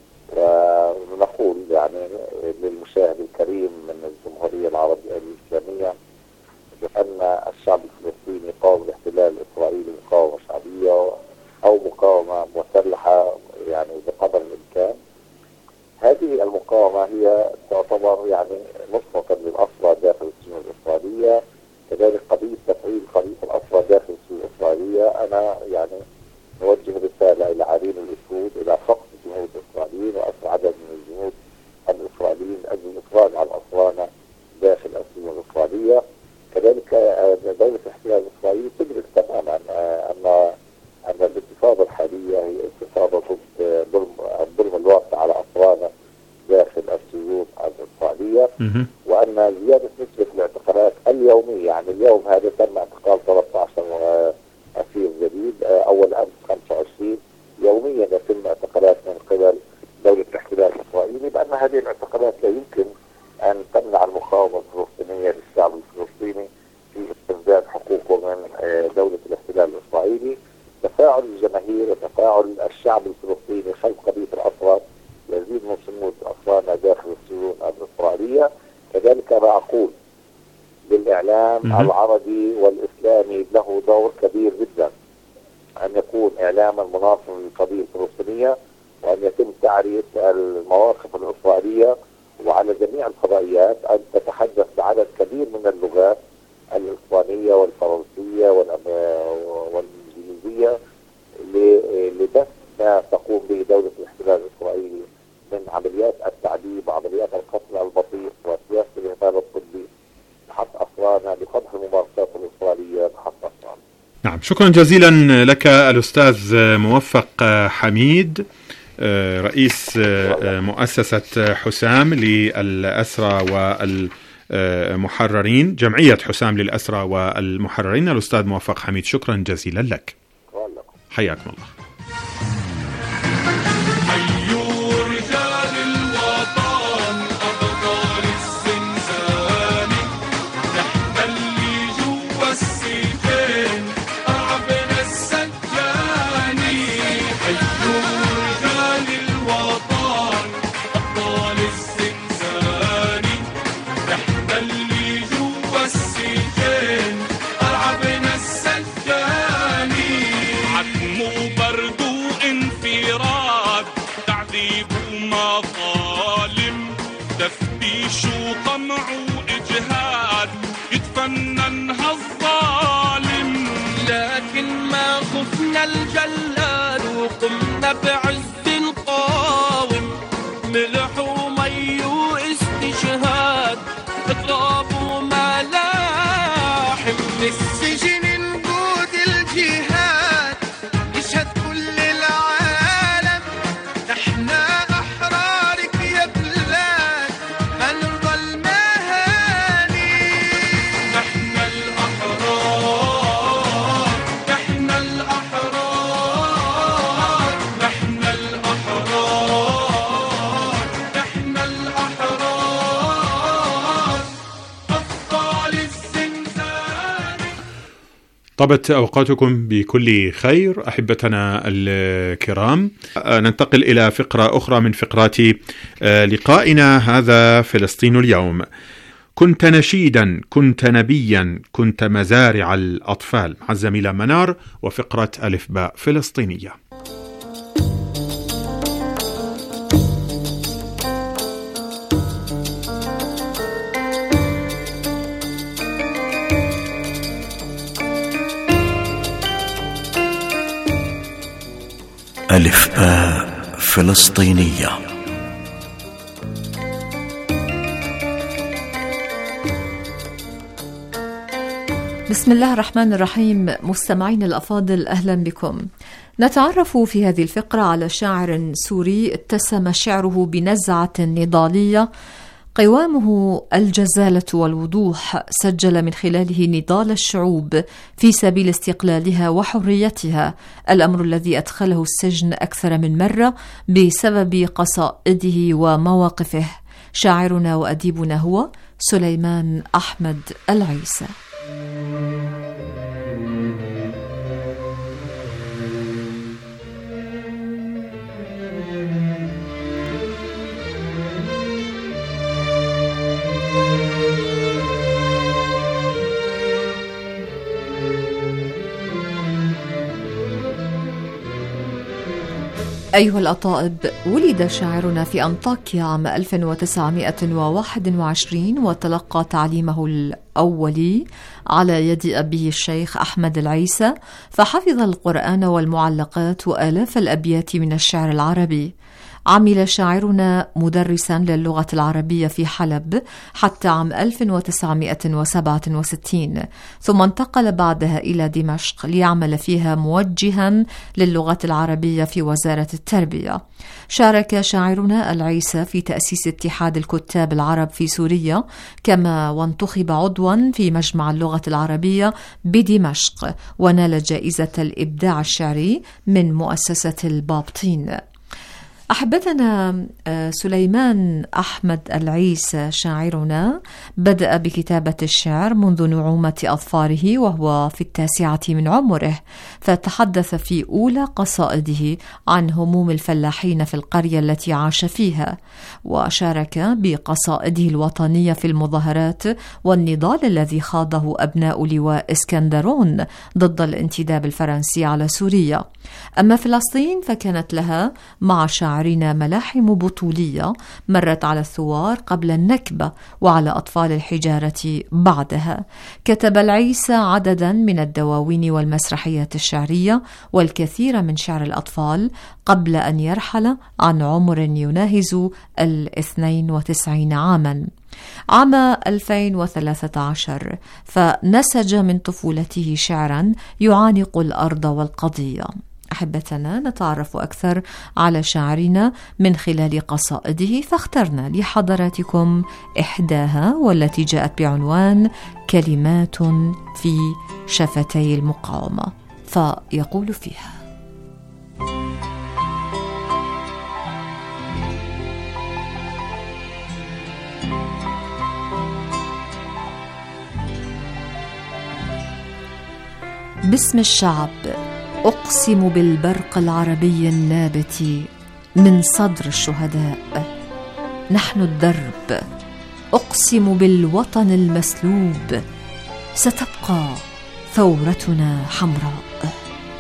ونقول يعني للمشاهد الكريم من الجمهورية العربية الإسلامية بأن الشعب الفلسطيني قاوم الاحتلال الإسرائيلي مقاومة شعبية أو مقاومة مسلحة يعني بقدر الإمكان. هذه المقاومة هي تعتبر يعني نصرة للأسرى داخل السجون الإسرائيلية، كذلك قضية تفعيل قضية الأسرى داخل السجون الإسرائيلية. أنا يعني نوجه رسالة إلى عرين الأسود إلى فقد الجنود الإسرائيليين وأسر عدد من الجنود الإسرائيليين أجل الإفراج عن أسرانا داخل السجون الإسرائيلية. كذلك دولة الاحتلال الإسرائيلي تدرك تماما أن أن الانتفاضة الحالية هي انتفاضة ضد الظلم الواقع على أسرانا داخل السجون الإسرائيلية، وأن زيادة نسبة الاعتقالات اليومية يعني اليوم هذا تم اعتقال ثلاثة عشر أسير جديد، أول أمس خمسة وعشرين، يوميا يتم اعتقالات من قبل دولة الاحتلال الإسرائيلي، بأن هذه الاعتقالات لا يمكن أن تمنع المقاومة الفلسطينية للشعب الفلسطيني في استرداد حقوقه من دولة الاحتلال الإسرائيلي. تفاعل الجماهير وتفاعل الشعب الفلسطيني خلف قضية الأسرى يزيد من صمود أسرانا داخل السجون الإسرائيلية. كذلك أنا أقول للإعلام العربي والإسلامي له دور كبير جدا أن يكون إعلاما مناصرا للقضية الفلسطينية، وأن يتم تعريف المواقف الإسرائيلية، وعلى جميع الفضائيات أن تتحدث بعدد كبير من اللغات الإسبانية والفرنسية والإنجليزية لبث ما تقوم به دولة الاحتلال الإسرائيلي من عمليات التعذيب وعمليات القتل البطيء وسياسة الإهمال الطبي بحق أسرانا لقدح الممارسات الإسرائيلية بحق أسرانا. نعم، شكرا جزيلا لك الأستاذ موفق حميد، رئيس مؤسسة حسام للأسرى والمحررين، جمعية حسام للأسرى والمحررين، الأستاذ موفق حميد، شكرا جزيلا لك. حياكم الله. تفتيش وقمع وإجهاد يتفنن هالظالم، لكن ما خفنا الجلاد وقمنا بعز نقاوم، ملح ومي واستشهاد اضراب وملاحم. للسجن نقود الجهاد يشهد كل العالم نحنا أحرارك يا بلاد ما نرضى المهاني. نحنا الأحرار نحنا الأحرار نحنا الأحرار نحنا الأحرار أبطال الزنزان. طابت أوقاتكم بكل خير أحبتنا الكرام. ننتقل إلى فقرة أخرى من فقرات لقائنا هذا فلسطين اليوم. كنت نشيدا، كنت نبيا، كنت مزارع الأطفال، مع الزميلة منار وفقرة ألف باء فلسطينية. ألف باء فلسطينية. بسم الله الرحمن الرحيم. مستمعين الأفاضل، أهلا بكم. نتعرف في هذه الفقرة على شاعر سوري اتسم شعره بنزعة نضالية قوامه الجزالة والوضوح، سجل من خلاله نضال الشعوب في سبيل استقلالها وحريتها، الأمر الذي أدخله السجن أكثر من مرة بسبب قصائده ومواقفه. شاعرنا وأديبنا هو سليمان أحمد العيسى. أيها الأطائب، ولد شاعرنا في أنطاكيا عام ألف وتسعمائة وواحد وعشرين، وتلقى تعليمه الأولي على يد أبيه الشيخ أحمد العيسى، فحفظ القرآن والمعلقات وآلاف الأبيات من الشعر العربي. عمل شاعرنا مدرسا للغة العربية في حلب حتى عام ألف وتسعمائة وسبعة وستين، ثم انتقل بعدها إلى دمشق ليعمل فيها موجها للغة العربية في وزارة التربية. شارك شاعرنا العيسى في تأسيس اتحاد الكتاب العرب في سوريا، كما وانتخب عضوا في مجمع اللغة العربية بدمشق، ونال جائزة الإبداع الشعري من مؤسسة البابطين. أحبتنا، سليمان أحمد العيسى شاعرنا بدأ بكتابة الشعر منذ نعومة أظفاره وهو في التاسعة من عمره، فتحدث في أولى قصائده عن هموم الفلاحين في القرية التي عاش فيها، وشارك بقصائده الوطنية في المظاهرات والنضال الذي خاضه أبناء لواء اسكندرون ضد الانتداب الفرنسي على سوريا. أما فلسطين فكانت لها مع شاعرنا ملاحم بطولية مرت على الثوار قبل النكبة وعلى أطفال الحجارة بعدها. كتب العيسى عددا من الدواوين والمسرحيات الشعرية والكثير من شعر الأطفال قبل أن يرحل عن عمر يناهز الاثنين وتسعين عاما. عام ألفين وثلاثة عشر فنسج من طفولته شعرا يعانق الأرض والقضية. أحبتنا، نتعرف أكثر على شاعرنا من خلال قصائده، فاخترنا لحضراتكم إحداها والتي جاءت بعنوان كلمات في شفتي المقاومة، فيقول فيها: باسم الشعب أقسم بالبرق العربي النابت من صدر الشهداء، نحن الدرب. أقسم بالوطن المسلوب ستبقى ثورتنا حمراء.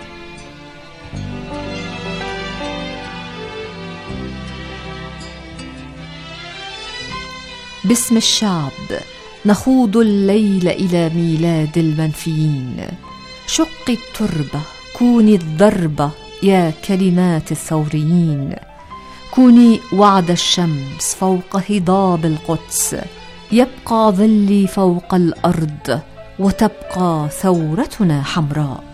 باسم الشعب نخوض الليل إلى ميلاد المنفيين. شقي التربة، كوني الضربة يا كلمات الثوريين. كوني وعد الشمس فوق هضاب القدس، يبقى ظلي فوق الأرض وتبقى ثورتنا حمراء.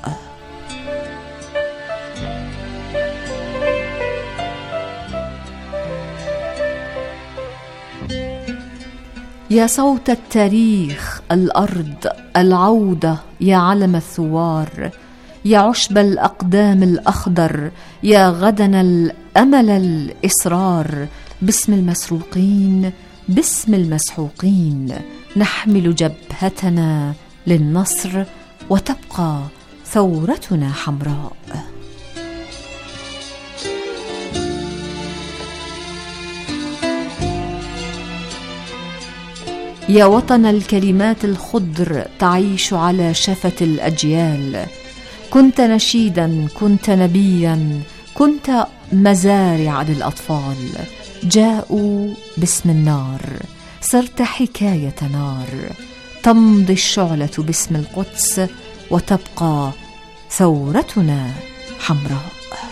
يا صوت التاريخ، الأرض، العودة، يا علم الثوار، يا عشب الأقدام الأخضر، يا غدنا الأمل الإصرار، باسم المسروقين، باسم المسحوقين، نحمل جبهتنا للنصر وتبقى ثورتنا حمراء. يا وطن الكلمات الخضر تعيش على شفة الأجيال، كنت نشيدا، كنت نبيا، كنت مزارع للأطفال، جاءوا باسم النار، صرت حكاية نار، تمضي الشعلة باسم القدس وتبقى ثورتنا حمراء.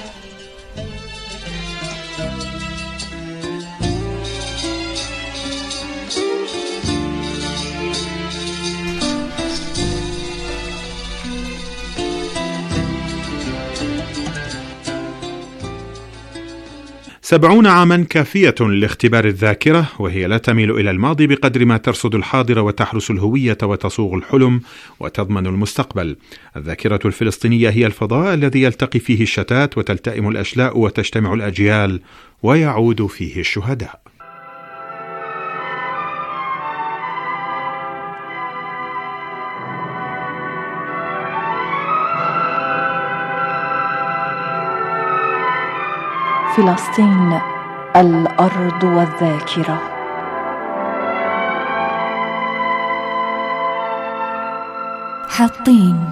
سبعون عاما كافية لاختبار الذاكرة، وهي لا تميل إلى الماضي بقدر ما ترصد الحاضر وتحرس الهوية وتصوغ الحلم وتضمن المستقبل. الذاكرة الفلسطينية هي الفضاء الذي يلتقي فيه الشتات وتلتئم الأشلاء وتجتمع الأجيال ويعود فيه الشهداء. فلسطين، الأرض والذاكرة. حطين.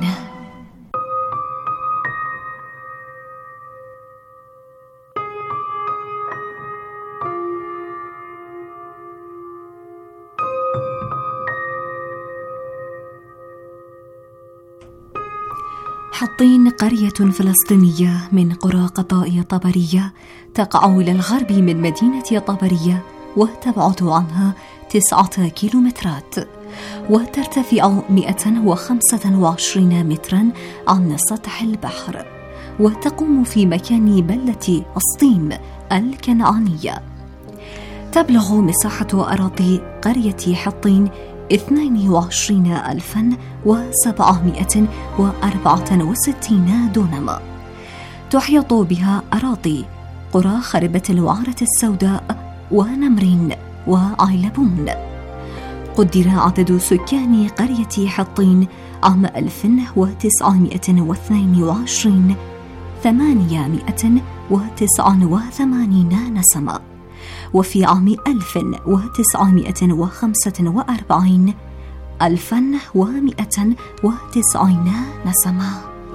حطين قرية فلسطينية من قرى قضاء طبرية تقع إلى الغرب من مدينة طبرية، وتبعد عنها تسعة كيلومترات، وترتفع مئة وخمسة وعشرين مترا عن سطح البحر، وتقوم في مكان بلدة أسطيم الكنعانية. تبلغ مساحة أراضي قرية حطين اثنين وعشرين ألفا وسبعمائة وأربعة وستين دونما. تحيط بها أراضي قرى خربة الوعرة السوداء ونمرين وعيلبون. قدر عدد سكان قرية حطين عام ألف وتسعمائة واثنين وعشرين ثمانمائة وتسعة وثمانين نسمة، وفي عام ألف وتسعمائة وخمسة وأربعين ألفا ومائة وتسعين نسمة.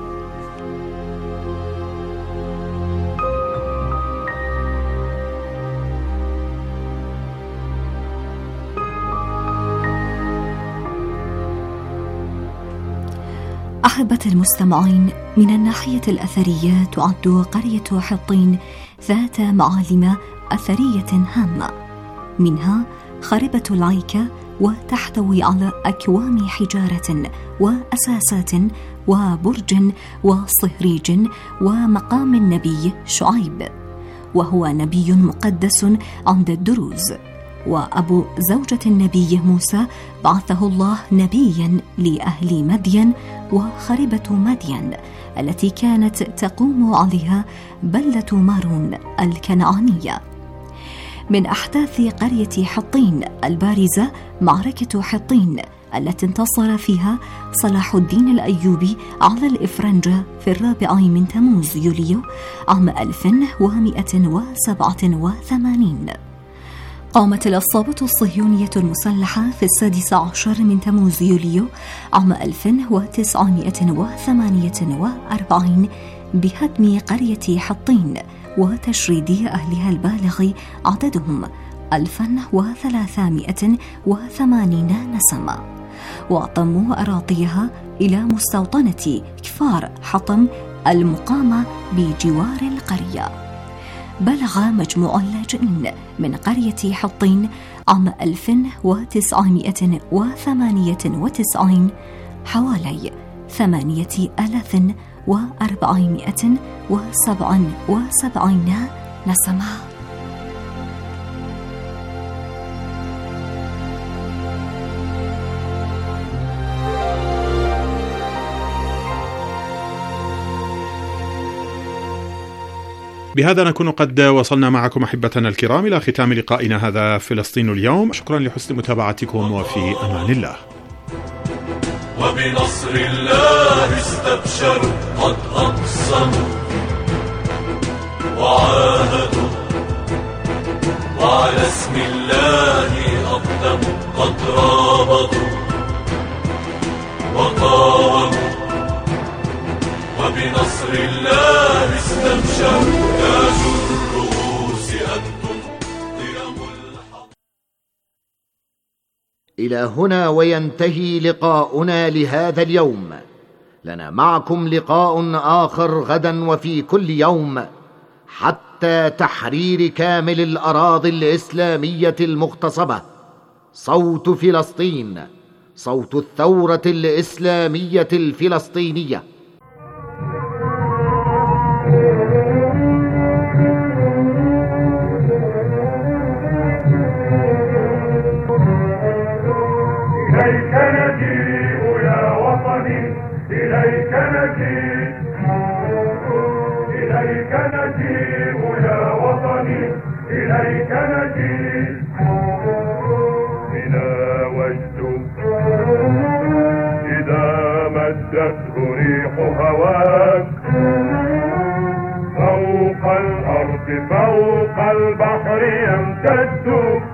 أحبة المستمعين، من الناحية الأثرية تعد قرية حطين ذات معالم أثرية هامة، منها خربة العيكة، وتحتوي على أكوام حجارة وأساسات وبرج وصهريج ومقام النبي شعيب، وهو نبي مقدس عند الدروز، وأبو زوجة النبي موسى بعثه الله نبيا لأهل مدين، وخربة مدين التي كانت تقوم عليها بلدة مارون الكنعانية. من أحداث قرية حطين البارزة معركة حطين التي انتصر فيها صلاح الدين الأيوبي على الإفرنجة في الرابع من تموز يوليو عام ألف ومائة وسبعة وثمانين. قامت العصابة الصهيونية المسلحة في السادس عشر من تموز يوليو عام ألف وتسعمائة وثمانية وأربعين بهدم قرية حطين وتشريد أهلها البالغ عددهم ألفا وثلاثمائة وثمانين نسمة، وضموا أراضيها إلى مستوطنة كفار حطم المقامة بجوار القرية. بلغ مجموع اللاجئين من قرية حطين عام ألف وتسعمائة وثمانية وتسعين حوالي ثمانية آلاف وأربعمائة وسبعة وسبعين نسمة. بهذا نكون قد وصلنا معكم أحبتنا الكرام إلى ختام لقائنا هذا فلسطين اليوم. شكرا لحسن متابعتكم وفي أمان الله. وبنصر الله استبشروا قد أقسموا وعاهدوا وعلى اسم الله أقدموا قد رابطوا وقاوموا وبنصر الله استبشروا تاج الرؤوس أنتم قيم الحق. إلى هنا وينتهي لقاؤنا لهذا اليوم. لنا معكم لقاء آخر غدا وفي كل يوم حتى تحرير كامل الأراضي الإسلامية المغتصبة. صوت فلسطين، صوت الثورة الإسلامية الفلسطينية. إليك نجيء يا وطني، إليك نجيء، إليك نجيء يا وطني، إليك نجيء. بنا وجد إذا مدته ريح هواك فوق الأرض فوق البحر يمتد.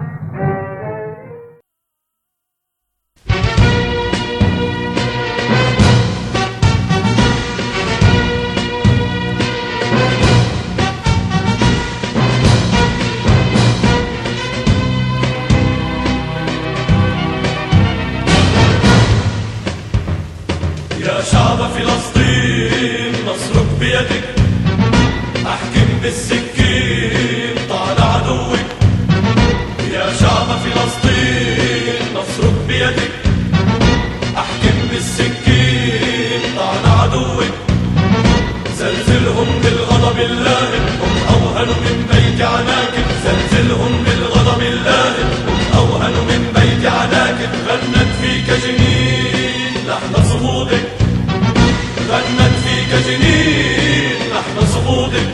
يا شعب فلسطين نصرك بيدك، احكم بالسكين طال عدوك. يا شعب فلسطين نصرك بيدك، احكم بالسكين طال عدوك. زلزلهم بالغضب اللائم هم اوهن من بيت عناكب، زلزلهم بالغضب اللائم هم اوهن من بيت عناكب. غنت فيك جنين لحن صمودك، غنت فيك جنين لحن صمودك.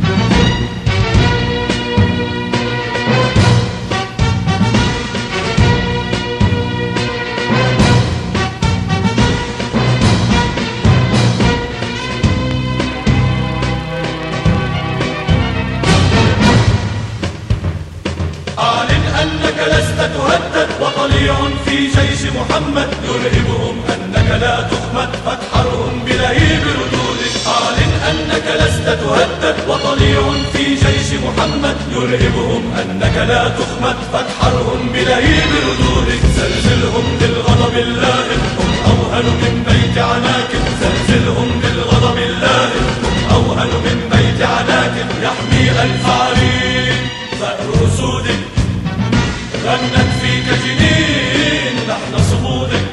أعلن أنك لست تهدد وطليع في جيش محمد، يرهبهم أنك لا تخمد فتحرهم بلهيب ردودك. أعلن أنك لست تهدد وطليع في جيش محمد، يرهبهم أنك لا تخمد فتحرهم بلهيب ردودك. زلزلهم بالغضب اللائم هم أوهن من بيت عناكب، زلزلهم بالغضب اللائم هم أوهن من بيت عناكب. يحمي ألف عرين ثأر أسودك، غنت فيك جنين لحن صمودك.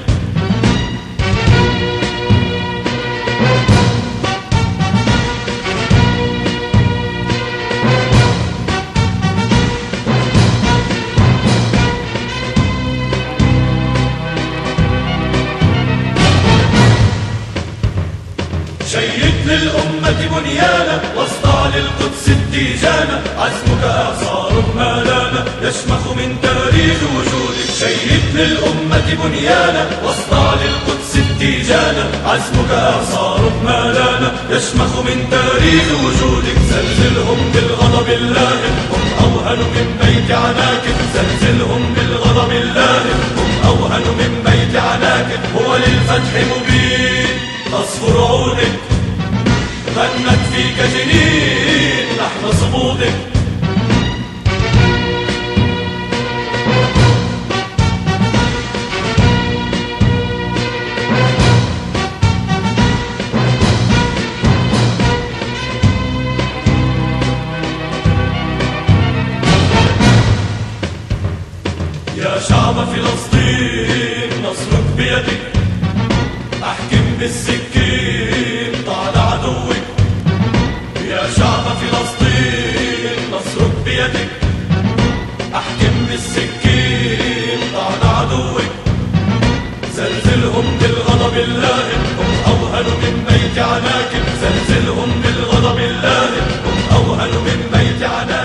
شيد للأمة بنيانا واصدع للقدس التيجانا، عزمك أعصار ما لانا يشمخ من تاريخ وجودك. شيد للأمة بنيانا واصدع للقدس التيجانا، عزمك أعصار ما لانا يشمخ من تاريخ وجودك. زلزلهم بالغضب اللائم هم أوهن من بيت عناكب، زلزلهم بالغضب اللائم هم أوهن من بيت عناكب. هو للفتح مبين تصفر عودك، غنت فيك جنين لحن صمودك. يا شعب فلسطين نصرك بيدك، أحكم بالسكين طال عدوك يا شعب فلسطين نصرك بيدك. أحكم بالسكين طال عدوك زلزلهم بالغضب اللائم هم أوهن من بيت عناكب. زلزلهم بالغضب اللائم هم أوهن من بيت عناكب.